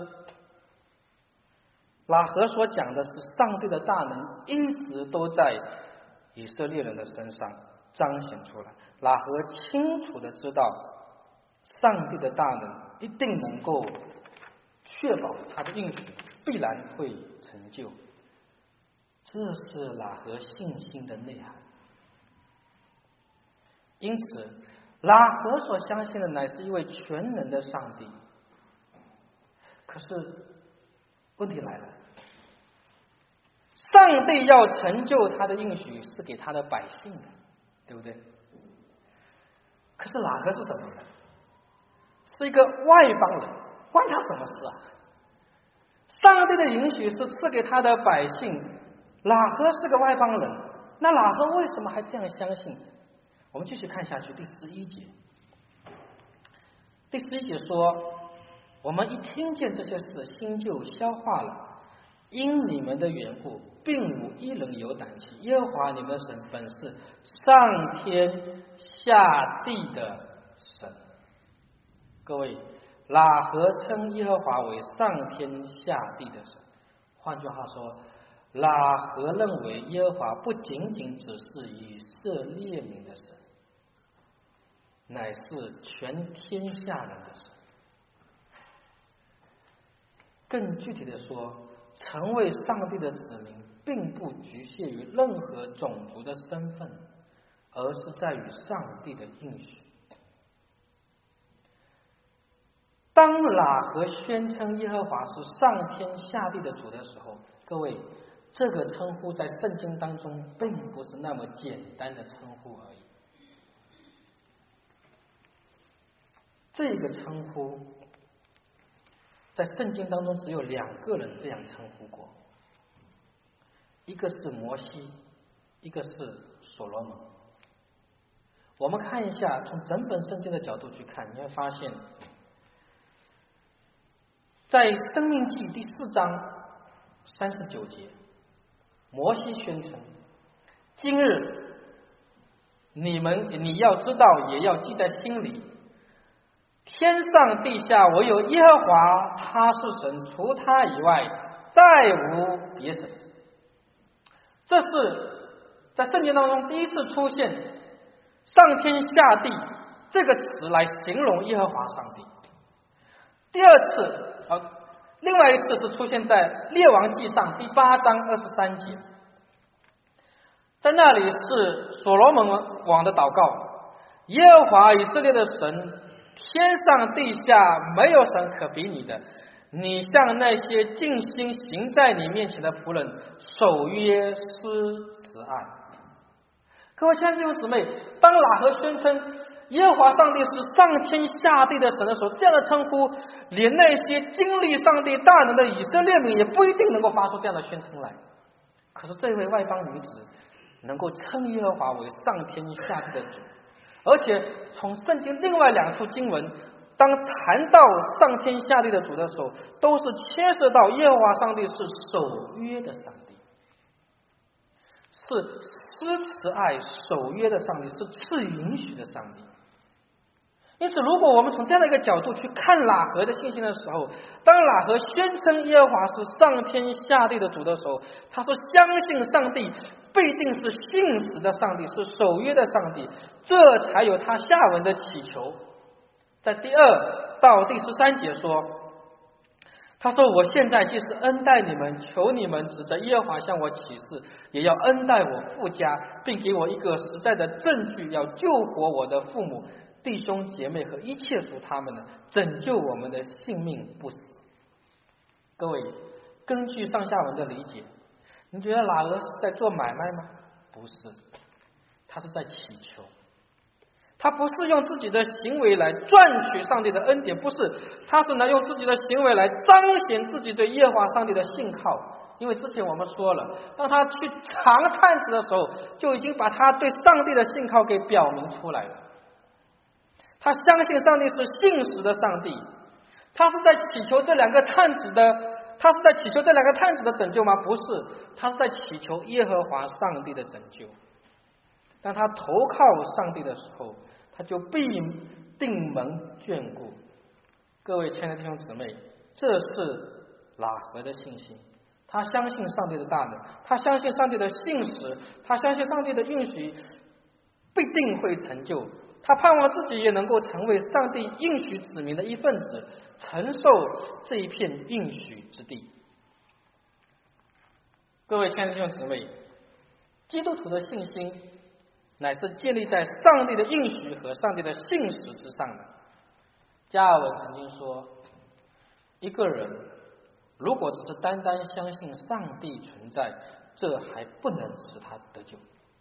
拉合所讲的是上帝的大能一直都在以色列人的身上彰显出来。拉合清楚的知道上帝的大能一定能够确保他的应许必然会成就，这是拉合信心的内涵。因此拉合所相信的乃是一位全能的上帝。可是问题来了，上帝要成就他的应许是给他的百姓的，对不对？可是拉合是什么人？是一个外邦人，关他什么事啊？上帝的应许是赐给他的百姓，拉合是个外邦人，那拉合为什么还这样相信？我们继续看下去，第11节。第11节说，我们一听见这些事，心就消化了，因你们的缘故，并无一人有胆气。耶和华你们的神本是上天下地的神。各位，拉合称耶和华为上天下地的神。换句话说，拉合认为耶和华不仅仅只是以色列民的神，乃是全天下人的神。更具体的说，成为上帝的子民并不局限于任何种族的身份，而是在于上帝的应许。当拉合宣称耶和华是上天下地的主的时候，各位，这个称呼在圣经当中并不是那么简单的称呼而已。这个称呼在圣经当中只有2个人这样称呼过，一个是摩西，一个是所罗门。我们看一下，从整本圣经的角度去看，你会发现在申命记第4章39节，摩西宣称，今日你要知道，也要记在心里，天上地下唯有耶和华，他是神，除他以外再无别神。这是在圣经当中第一次出现上天下地这个词来形容耶和华上帝。第二次另外一次是出现在列王纪上第8章23节，在那里是所罗门王的祷告，耶和华以色列的神，天上地下没有神可比拟的， 你向那些尽心行在你面前的仆人守约施慈爱。各位亲爱的弟兄姊妹，当喇合宣称耶和华上帝是上天下地的神的时候，这样的称呼连那些经历上帝大能的以色列民也不一定能够发出这样的宣称来。可是这位外邦女子能够称耶和华为上天下地的主，而且从圣经另外2处经文，当谈到上天下地的主的时候，都是牵涉到耶和华上帝是守约的上帝，是施慈爱守约的上帝，是赐允许的上帝。因此如果我们从这样的一个角度去看喇合的信心的时候，当喇合宣称耶和华是上天下地的主的时候，他是相信上帝必定是信实的上帝，是守约的上帝，这才有他下文的祈求。在第2到第13节说，他说我现在既是恩待你们，求你们指着耶和华向我起誓，也要恩待我父家，并给我一个实在的证据，要救活我的父母弟兄姐妹和一切属他们的，拯救我们的性命不死。各位，根据上下文的理解，你觉得喇合是在做买卖吗？不是，他是在祈求。他不是用自己的行为来赚取上帝的恩典，不是，他是用自己的行为来彰显自己对耶和华上帝的信靠。因为之前我们说了，当他去尝探子的时候，就已经把他对上帝的信靠给表明出来了。他相信上帝是信实的上帝，他是在祈求这2个探子的拯救吗？不是，他是在祈求耶和华上帝的拯救。当他投靠上帝的时候，他就必定蒙眷顾。各位亲爱的弟兄姊妹，这是喇合的信心。他相信上帝的大能，他相信上帝的信实，他相信上帝的应许必定会成就。他盼望自己也能够成为上帝应许子民的一份子，承受这一片应许之地。各位亲爱的弟兄姊妹，基督徒的信心乃是建立在上帝的应许和上帝的信实之上的。加尔文曾经说，一个人如果只是单单相信上帝存在，这还不能使他得救，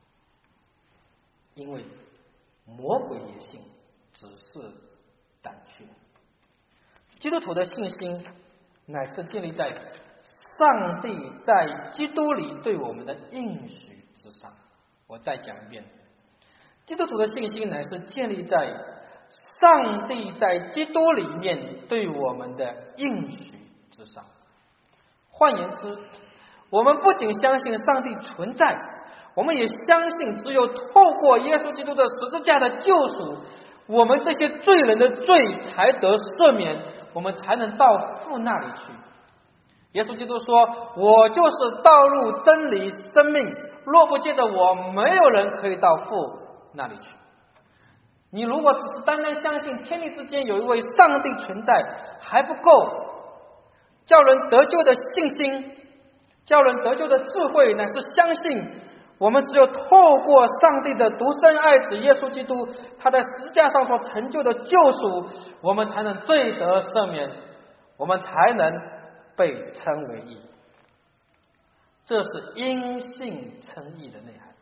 因为魔鬼也信，只是胆怯。基督徒的信心乃是建立在上帝在基督里对我们的应许之上。我再讲一遍，基督徒的信心乃是建立在上帝在基督里面对我们的应许之上。换言之，我们不仅相信上帝存在，我们也相信只有透过耶稣基督的十字架的救赎，我们这些罪人的罪才得赦免，我们才能到父那里去。耶稣基督说，我就是道路真理生命，若不借着我，没有人可以到父那里去。你如果只是单单相信天地之间有一位上帝存在还不够，叫人得救的信心，叫人得救的智慧，乃是相信我们只有透过上帝的独生爱子耶稣基督，他在十字架上所成就的救赎，我们才能罪得赦免，我们才能被称为义。这是因信称义的内涵。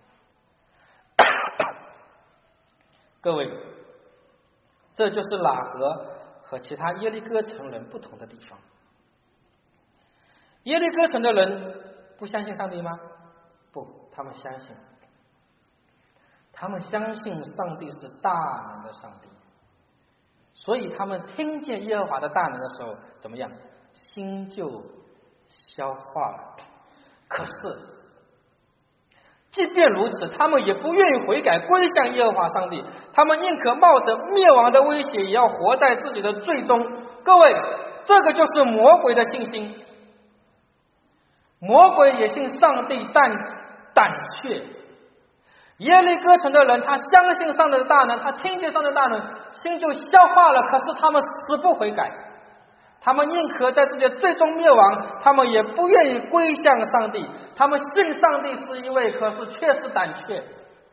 各位，这就是喇合和其他耶利哥城人不同的地方。耶利哥城的人不相信上帝吗？不，他们相信。他们相信上帝是大能的上帝，所以他们听见耶和华的大能的时候，怎么样？心就消化了。可是即便如此，他们也不愿意悔改归向耶和华上帝，他们宁可冒着灭亡的威胁，也要活在自己的罪中。各位，这个就是魔鬼的信心。魔鬼也信上帝，但胆怯。耶利哥城的人，他相信上帝的大能，他听见上帝的大能，心就消化了。可是他们死不悔改，他们宁可在自己的罪中灭亡，他们也不愿意归向上帝。他们信上帝是一位，可是却是胆怯。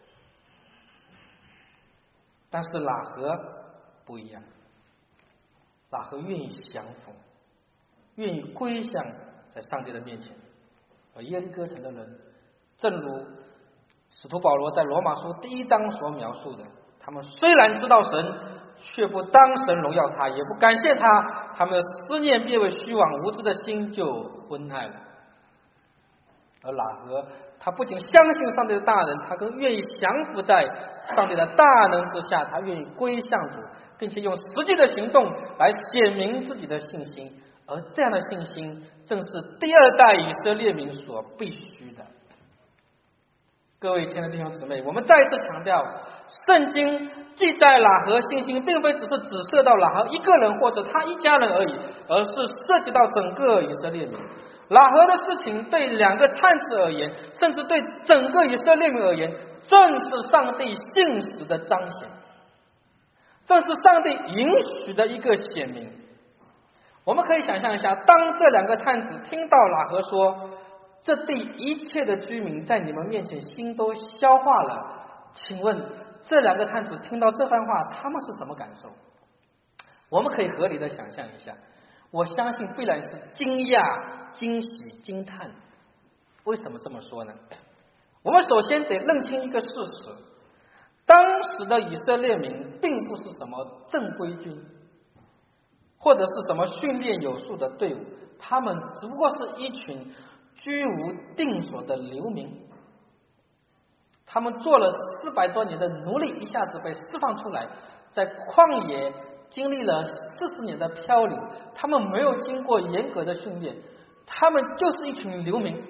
但是喇合不一样，喇合愿意降服， 愿意归向在上帝的面前。而耶利哥城的人，正如使徒保罗在罗马书1章所描述的，他们虽然知道神，却不当神荣耀他，也不感谢他，他们的思念变为虚妄，无知的心就昏暗了。而喇合他不仅相信上帝的大能，他更愿意降服在上帝的大能之下，他愿意归向主，并且用实际的行动来显明自己的信心。而这样的信心正是第二代以色列民所必须的。各位亲爱的弟兄姊妹，我们再次强调，圣经记载喇合信心并非只是指涉到喇合一个人或者他一家人而已，而是涉及到整个以色列民。喇合的事情对2个探子而言，甚至对整个以色列民而言，正是上帝信实的彰显，正是上帝允许的一个显明。我们可以想象一下，当这2个探子听到喇合说这地一切的居民在你们面前心都消化了，请问这2个探子听到这番话，他们是什么感受？我们可以合理的想象一下，我相信必然是惊讶、惊喜、惊叹。为什么这么说呢？我们首先得认清一个事实，当时的以色列民并不是什么正规军，或者是什么训练有素的队伍，他们只不过是一群居无定所的流民。他们做了400多年的奴隶，一下子被释放出来，在旷野经历了40年的漂流，他们没有经过严格的训练，他们就是一群流民。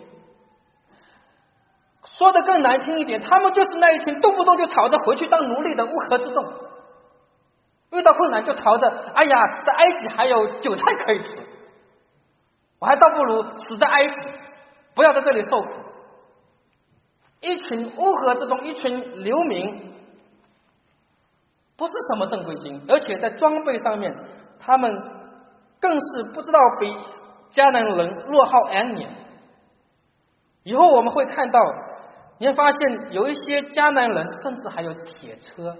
说的更难听一点，他们就是那一群动不动就吵着回去当奴隶的乌合之众，遇到困难就吵着，哎呀，在埃及还有韭菜可以吃，我还倒不如死在埃及，不要在这里受苦。一群乌合之众，一群流民，不是什么正规军，而且在装备上面，他们更是不知道比迦南人落后 N 年。以后我们会看到，你会发现有一些迦南人甚至还有铁车，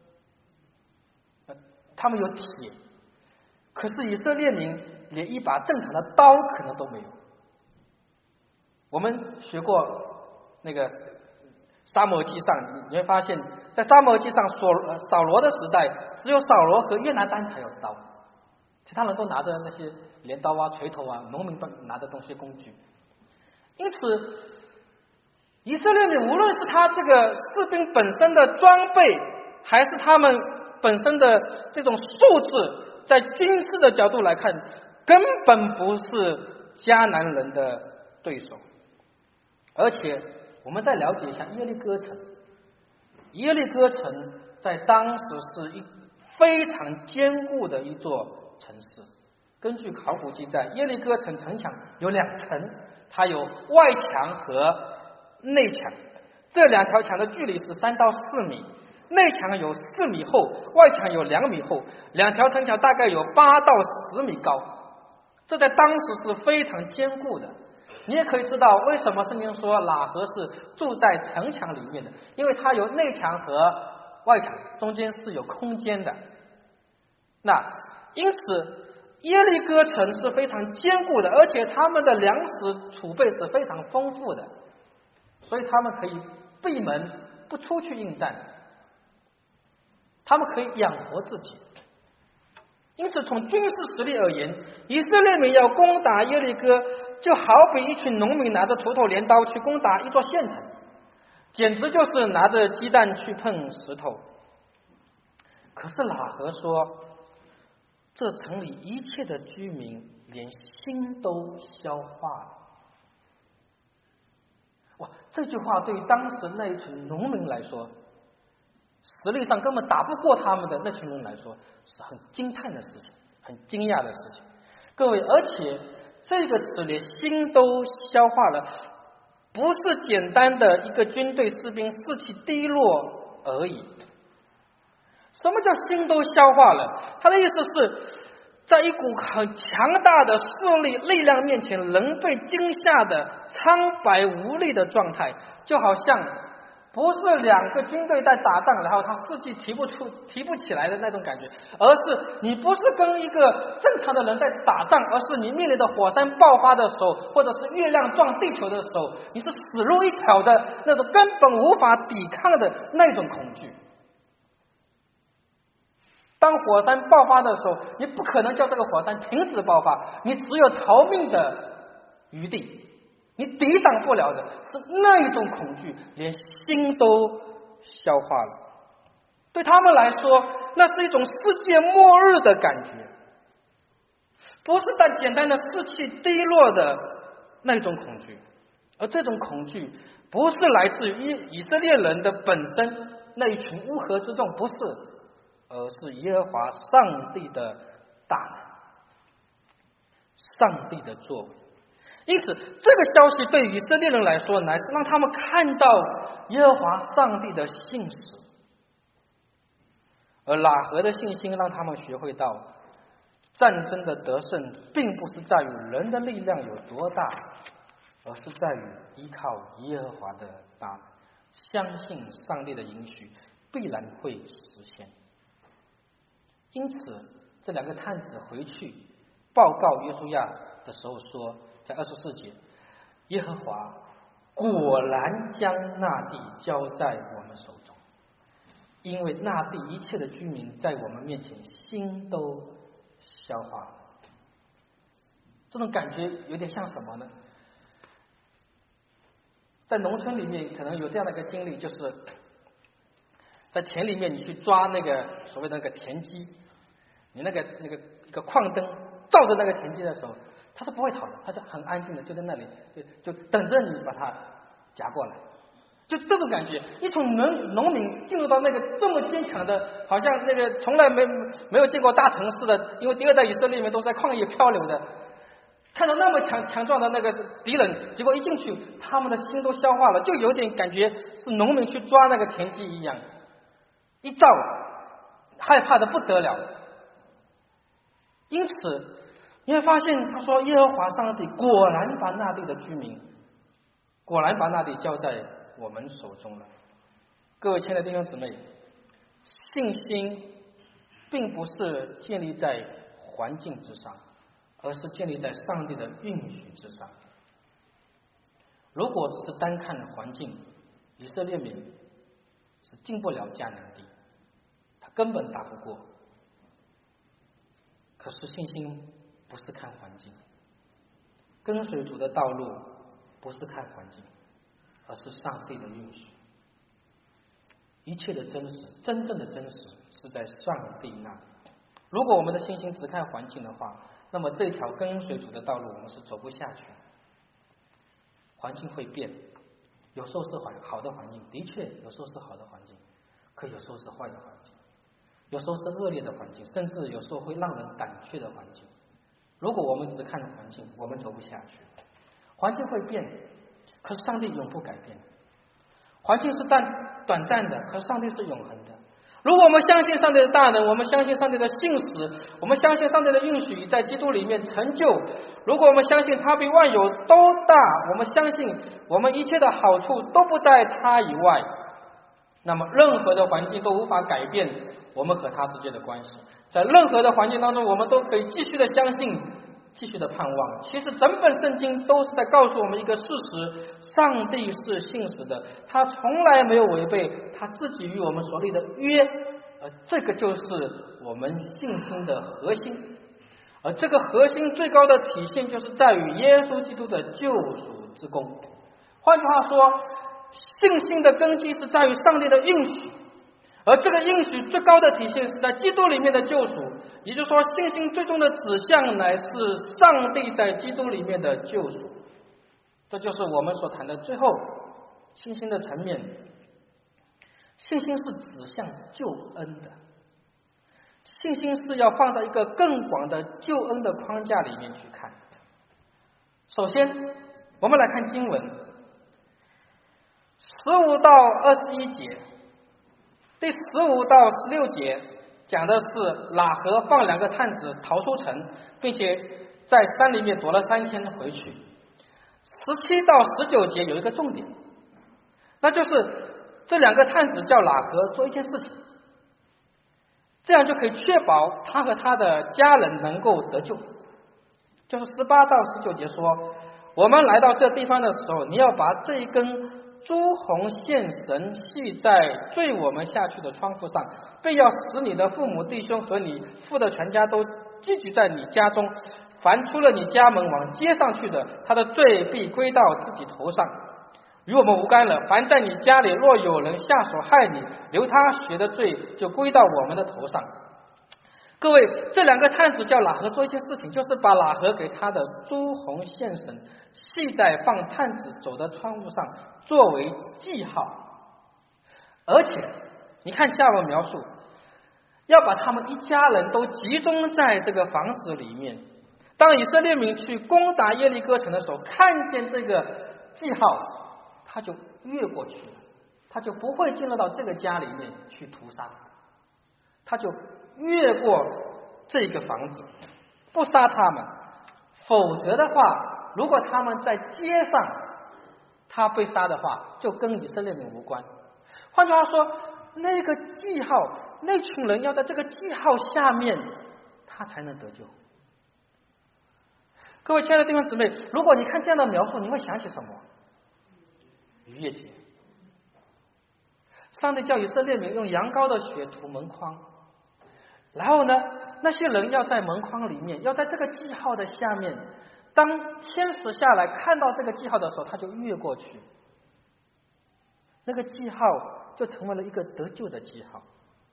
他们有铁，可是以色列民连一把正常的刀可能都没有。我们学过那个撒母耳记上，你会发现在撒母耳记上扫罗的时代，只有扫罗和约拿单才有刀，其他人都拿着那些镰刀啊、锤头啊，农民拿着东西工具。因此以色列民无论是他这个士兵本身的装备，还是他们本身的这种素质，在军事的角度来看，根本不是迦南人的对手。而且我们再了解一下耶利哥城，耶利哥城在当时是一非常坚固的一座城市。根据考古记载，耶利哥城城墙有2层，它有外墙和内墙，这2条墙的距离是3到4米，内墙有4米厚，外墙有2米厚，2条城墙大概有8到10米高，这在当时是非常坚固的。你也可以知道为什么圣经说喇合是住在城墙里面的，因为它有内墙和外墙，中间是有空间的。那因此耶利哥城是非常坚固的，而且他们的粮食储备是非常丰富的，所以他们可以闭门不出去应战，他们可以养活自己。因此从军事实力而言，以色列民要攻打耶利哥，就好比一群农民拿着锄头镰刀去攻打一座县城，简直就是拿着鸡蛋去碰石头。可是喇合说，这城里一切的居民连心都消化了。哇，这句话对于当时那一群农民来说，实力上根本打不过他们的那群人来说，是很惊叹的事情，很惊讶的事情。各位，而且这个词连心都消化了，不是简单的一个军队士兵士气低落而已。什么叫心都消化了？他的意思是，在一股很强大的势力量面前，人被惊吓的苍白无力的状态，就好像不是两个军队在打仗，然后他士气提不起来的那种感觉，而是你不是跟一个正常的人在打仗，而是你面临的火山爆发的时候，或者是月亮撞地球的时候，你是死路一条的那种根本无法抵抗的那种恐惧。当火山爆发的时候，你不可能叫这个火山停止爆发，你只有逃命的余地。你抵挡不了的是那一种恐惧，连心都消化了。对他们来说，那是一种世界末日的感觉，不是单简单的士气低落的那种恐惧，而这种恐惧不是来自于以色列人的本身那一群乌合之众，不是，而是耶和华上帝的大能，上帝的作为。因此，这个消息对以色列人来说，乃是让他们看到耶和华上帝的信实，而喇合的信心让他们学会到，战争的得胜并不是在于人的力量有多大，而是在于依靠耶和华的大能，相信上帝的应许必然会实现。因此，这两个探子回去报告约书亚的时候说，在24节，耶和华果然将那地交在我们手中，因为那地一切的居民在我们面前心都消化了。这种感觉有点像什么呢？在农村里面可能有这样的一个经历，就是在田里面你去抓那个所谓的那个田鸡，你那个一个矿灯照着那个田鸡的时候，它是不会逃的，它是很安静的，就在那里就等着你把它夹过来。就这种感觉，一从农民进入到那个这么坚强的，好像那个从来没有见过大城市的，因为第二代以色列人都是在旷野漂流的，看到那么强壮的那个敌人，结果一进去他们的心都消化了，就有点感觉是农民去抓那个田鸡一样，一照害怕的不得了。因此你会发现，他说耶和华上帝果然把那地的居民，果然把那地交在我们手中了。各位亲爱的弟兄姊妹，信心并不是建立在环境之上，而是建立在上帝的应许之上。如果只是单看环境，以色列民是进不了迦南地，他根本打不过。可是信心不是看环境，跟随主的道路不是看环境，而是上帝的应许。一切的真实，真正的真实是在上帝那里。如果我们的信心只看环境的话，那么这条跟随主的道路我们是走不下去。环境会变，有时候是好的环境，的确有时候是好的环境，可有时候是坏的环境，有时候是恶劣的环境，甚至有时候会让人胆怯的环境。如果我们只看环境，我们走不下去。环境会变，可是上帝永不改变。环境是短暂的，可是上帝是永恒的。如果我们相信上帝的大能，我们相信上帝的信实，我们相信上帝的应许在基督里面成就，如果我们相信他比万有都大，我们相信我们一切的好处都不在他以外，那么任何的环境都无法改变我们和他之间的关系。在任何的环境当中，我们都可以继续的相信，继续的盼望。其实整本圣经都是在告诉我们一个事实，上帝是信实的，他从来没有违背他自己与我们所立的约，而这个就是我们信心的核心。而这个核心最高的体现就是在于耶稣基督的救赎之功。换句话说，信心的根基是在于上帝的应许，而这个应许最高的体现是在基督里面的救赎。也就是说，信心最终的指向乃是上帝在基督里面的救赎。这就是我们所谈的最后信心的层面。信心是指向救恩的，信心是要放在一个更广的救恩的框架里面去看。首先我们来看经文15到21节，第15到16节讲的是喇合放2个探子逃出城，并且在山里面躲了3天回去。17到19节有一个重点，那就是这2个探子叫喇合做一件事情，这样就可以确保他和他的家人能够得救。就是18到19节说，我们来到这地方的时候，你要把这一根朱红线绳系在坠我们下去的窗户上，并要使你的父母弟兄和你父的全家都聚集在你家中，凡出了你家门往街上去的，他的罪必归到自己头上，与我们无干了。凡在你家里若有人下手害你，留他血的罪就归到我们的头上。各位，这2个探子叫喇合做一件事情，就是把喇合给他的朱红线绳系在放探子走的窗户上，作为记号。而且你看下文描述，要把他们一家人都集中在这个房子里面。当以色列民去攻打耶利哥城的时候，看见这个记号，他就越过去了，他就不会进入到这个家里面去屠杀，他就越过这个房子，不杀他们。否则的话，如果他们在街上他被杀的话，就跟以色列人无关。换句话说，那个记号，那群人要在这个记号下面，他才能得救。各位亲爱的弟兄姊妹，如果你看这样的描述，你会想起什么？逾越节，上帝叫以色列民用羊羔的血涂门框，然后呢，那些人要在门框里面，要在这个记号的下面，当天使下来看到这个记号的时候，他就越过去，那个记号就成为了一个得救的记号。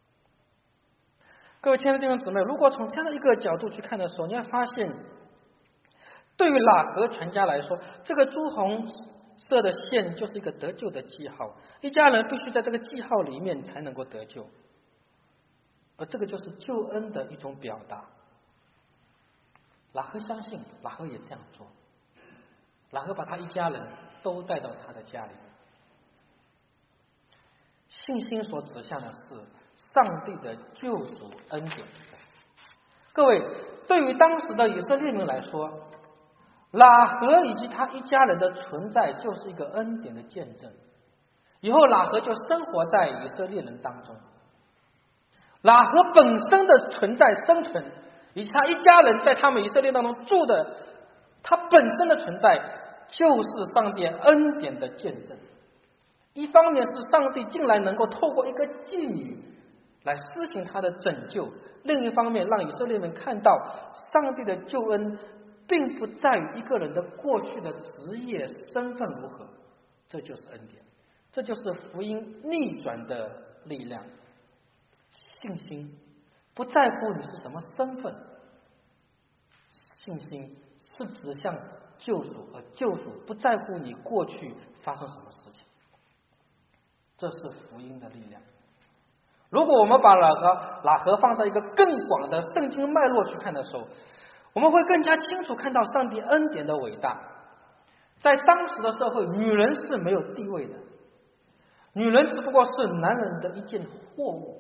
各位亲爱的弟兄姊妹，如果从这样的一个角度去看的时候，你会发现，对于喇合全家来说，这个朱红色的线就是一个得救的记号，一家人必须在这个记号里面才能够得救，而这个就是救恩的一种表达。喇合相信，喇合也这样做，喇合把他一家人都带到他的家里。信心所指向的是上帝的救赎恩典。各位，对于当时的以色列民来说，喇合以及他一家人的存在就是一个恩典的见证。以后喇合就生活在以色列人当中，喇合本身的存在生存，以及他一家人在他们以色列当中住的，他本身的存在就是上帝恩典的见证。一方面是上帝竟然能够透过一个妓女来施行他的拯救，另一方面让以色列人看到上帝的救恩并不在于一个人的过去的职业身份如何，这就是恩典，这就是福音逆转的力量。信心不在乎你是什么身份，信心是指向救赎，而救赎不在乎你过去发生什么事情，这是福音的力量。如果我们把喇合放在一个更广的圣经脉络去看的时候，我们会更加清楚看到上帝恩典的伟大。在当时的社会，女人是没有地位的，女人只不过是男人的一件货物。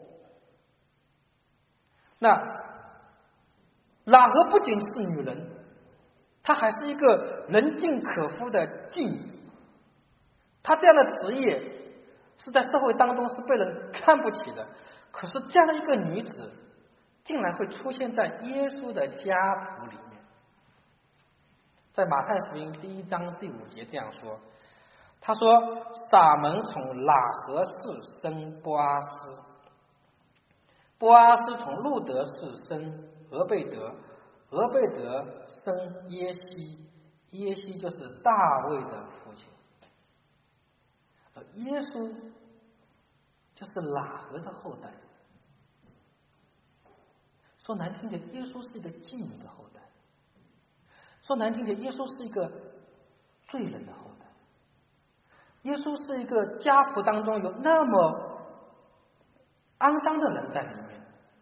那喇合不仅是女人，她还是一个人尽可夫的妓女。她这样的职业是在社会当中是被人看不起的，可是这样的一个女子竟然会出现在耶稣的家谱里面。在马太福音1章第5节这样说，他说撒门从喇合氏生波阿斯，波阿斯从路德氏生俄贝德，俄贝德生耶西，耶西就是大卫的父亲，而耶稣就是喇合的后代。说难听点，耶稣是一个妓女的后代；说难听点，耶稣是一个罪人的后代。耶稣是一个家谱当中有那么肮脏的人在里面。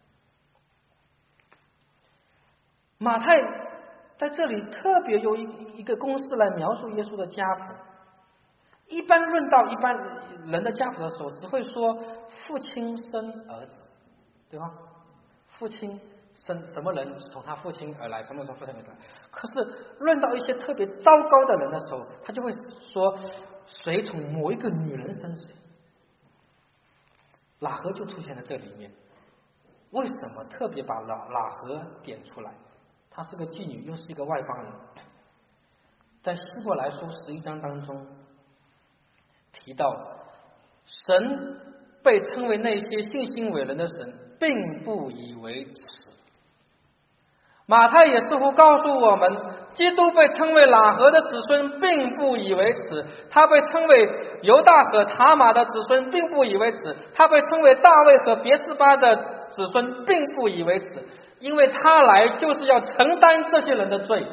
马太在这里特别有一个公式来描述耶稣的家谱。一般论到一般人的家谱的时候，只会说父亲生儿子，对吧？父亲生什么人从他父亲而来，什么人从父亲而来。可是论到一些特别糟糕的人的时候，他就会说谁从某一个女人生谁。 喇合就出现在这里面。为什么特别把喇合点出来？她是个妓女，又是一个外邦人。在希伯来书11章当中提到，神被称为那些信心伟人的神，并不以为耻。马太也似乎告诉我们，基督被称为喇合的子孙，并不以为耻；他被称为犹大和塔玛的子孙，并不以为耻；他被称为大卫和别是巴的子孙，并不以为耻，因为他来就是要承担这些人的罪。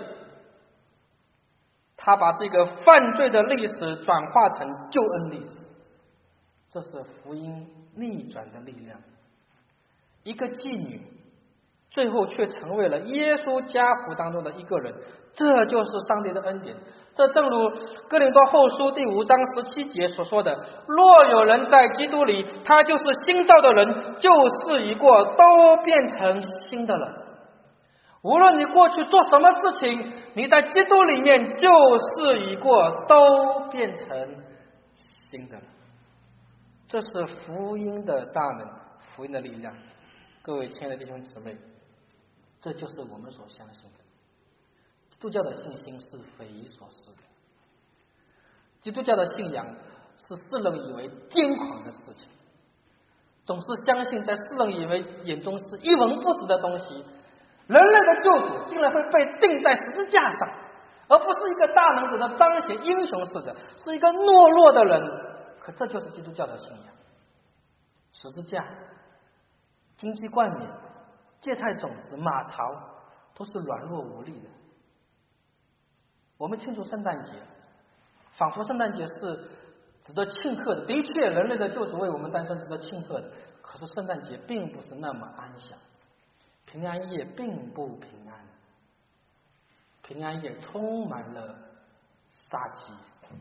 他把这个犯罪的历史转化成救恩历史，这是福音逆转的力量。一个妓女最后却成为了耶稣家谱当中的一个人，这就是上帝的恩典。这正如哥林多后书第5章17节所说的，若有人在基督里，他就是新造的人，旧事已过，都变成新的人。无论你过去做什么事情，你在基督里面旧事已过，都变成新的人。这是福音的大能，福音的力量。各位亲爱的弟兄姊妹，这就是我们所相信的。基督教的信心是匪夷所思的，基督教的信仰是世人以为癫狂的事情，总是相信在世人以为眼中是一文不值的东西，人类的救主竟然会被钉在十字架上，而不是一个大能者的彰显英雄式的，是一个懦弱的人。可这就是基督教的信仰。十字架、荆棘冠冕、芥菜种子、马槽都是软弱无力的。我们庆祝圣诞节，仿佛圣诞节是值得庆贺的，的确人类的救主为我们诞生值得庆贺的，可是圣诞节并不是那么安详，平安夜并不平安，平安夜充满了杀机，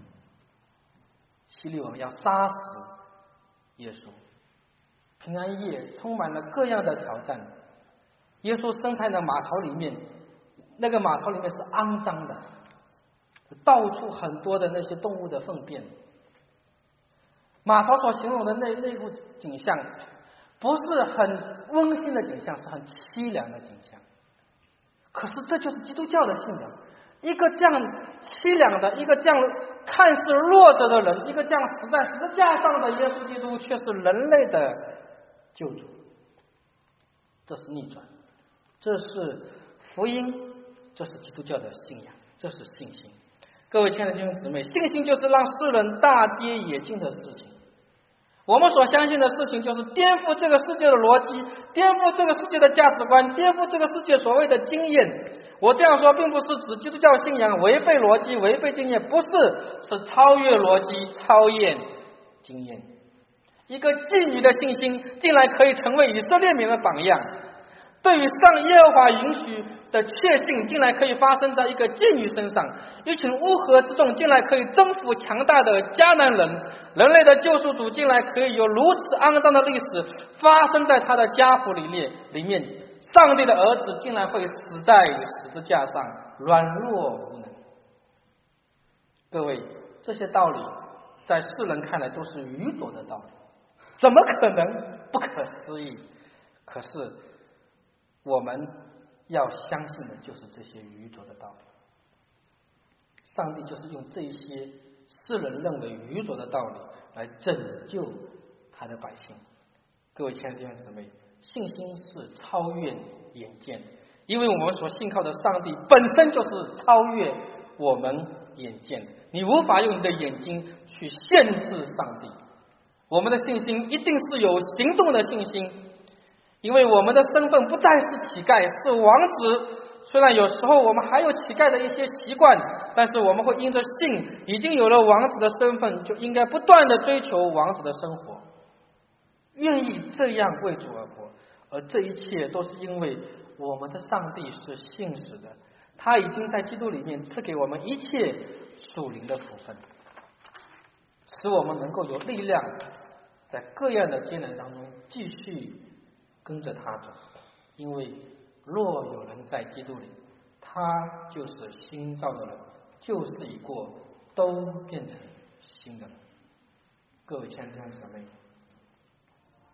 希律王要杀死耶稣，平安夜充满了各样的挑战。耶稣生在的马槽里面，那个马槽里面是肮脏的，到处很多的那些动物的粪便。马槽所形容的那幅景象不是很温馨的景象，是很凄凉的景象。可是这就是基督教的信仰，一个这样凄凉的，一个这样看似弱者的人，一个这样死在十字架上的耶稣基督，却是人类的救主。这是逆转，这是福音，这是基督教的信仰，这是信心。各位亲爱的弟兄姊妹，信心就是让世人大跌眼镜的事情。我们所相信的事情就是颠覆这个世界的逻辑，颠覆这个世界的价值观，颠覆这个世界所谓的经验。我这样说并不是指基督教信仰违背逻辑、违背经验，不是，是超越逻辑、超越经验。一个妓女的信心竟然可以成为以色列民的榜样，对于上耶和华允许的确信竟然可以发生在一个妓女身上，一群乌合之众竟然可以征服强大的迦南人，人类的救赎主竟然可以有如此肮脏的历史发生在他的家谱里面，上帝的儿子竟然会死在十字架上，软弱无能。各位，这些道理在世人看来都是愚拙的道理，怎么可能？不可思议。可是我们要相信的就是这些愚拙的道理。上帝就是用这些世人认为愚拙的道理来拯救他的百姓。各位亲爱的弟兄姊妹，信心是超越眼见的，因为我们所信靠的上帝本身就是超越我们眼见的，你无法用你的眼睛去限制上帝。我们的信心一定是有行动的信心，因为我们的身份不再是乞丐，是王子。虽然有时候我们还有乞丐的一些习惯，但是我们会因着信已经有了王子的身份，就应该不断的追求王子的生活，愿意这样为主而活。而这一切都是因为我们的上帝是信实的，他已经在基督里面赐给我们一切属灵的福分，使我们能够有力量在各样的艰难当中继续跟着他走。因为若有人在基督里，他就是新造的人，旧事已过，都变成新的人。各位亲爱的弟兄姊妹，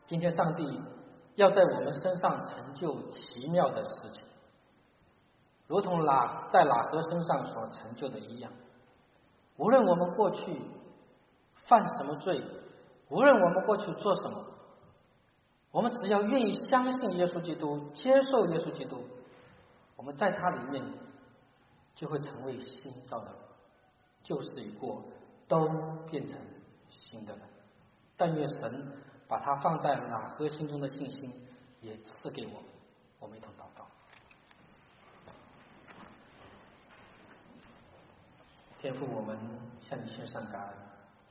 今天上帝要在我们身上成就奇妙的事情，如同在喇合身上所成就的一样。无论我们过去犯什么罪，无论我们过去做什么，我们只要愿意相信耶稣基督，接受耶稣基督，我们在他里面就会成为新造的人，旧事已过，都变成新的人。但愿神把他放在喇合心中的信心也赐给我们。我们一同祷告。天父，我们向你献上感恩，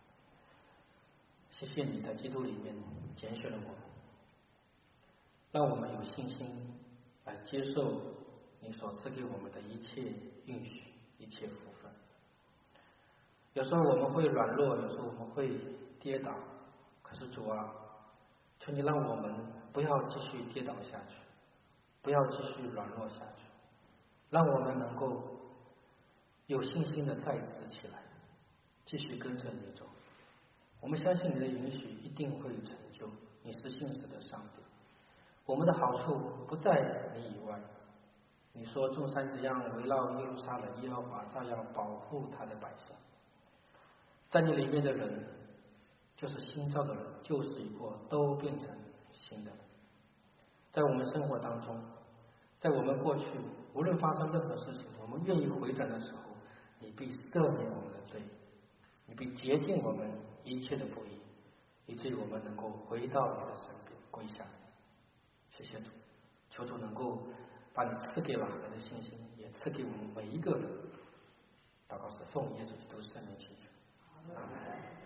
谢谢你在基督里面拣选了我们，让我们有信心来接受你所赐给我们的一切允许，一切福分。有时候我们会软弱，有时候我们会跌倒，可是主啊，求你让我们不要继续跌倒下去，不要继续软弱下去，让我们能够有信心的再次起来，继续跟着你走。我们相信你的允许一定会成就，你是信实的上帝。我们的好处不在你以外，你说众山怎样围绕耶路撒冷，耶和华照样保护他的百姓。在你里面的人就是新造的人，旧事已过，都变成新的人。在我们生活当中，在我们过去无论发生任何事情，我们愿意回转的时候，你必赦免我们的罪，你必洁净我们一切的不义，以至于我们能够回到你的身边归向你。谢谢主，求主能够把你赐给了我们的信心也赐给我们每一个人。祷告是奉耶稣基督圣名祈求，阿门。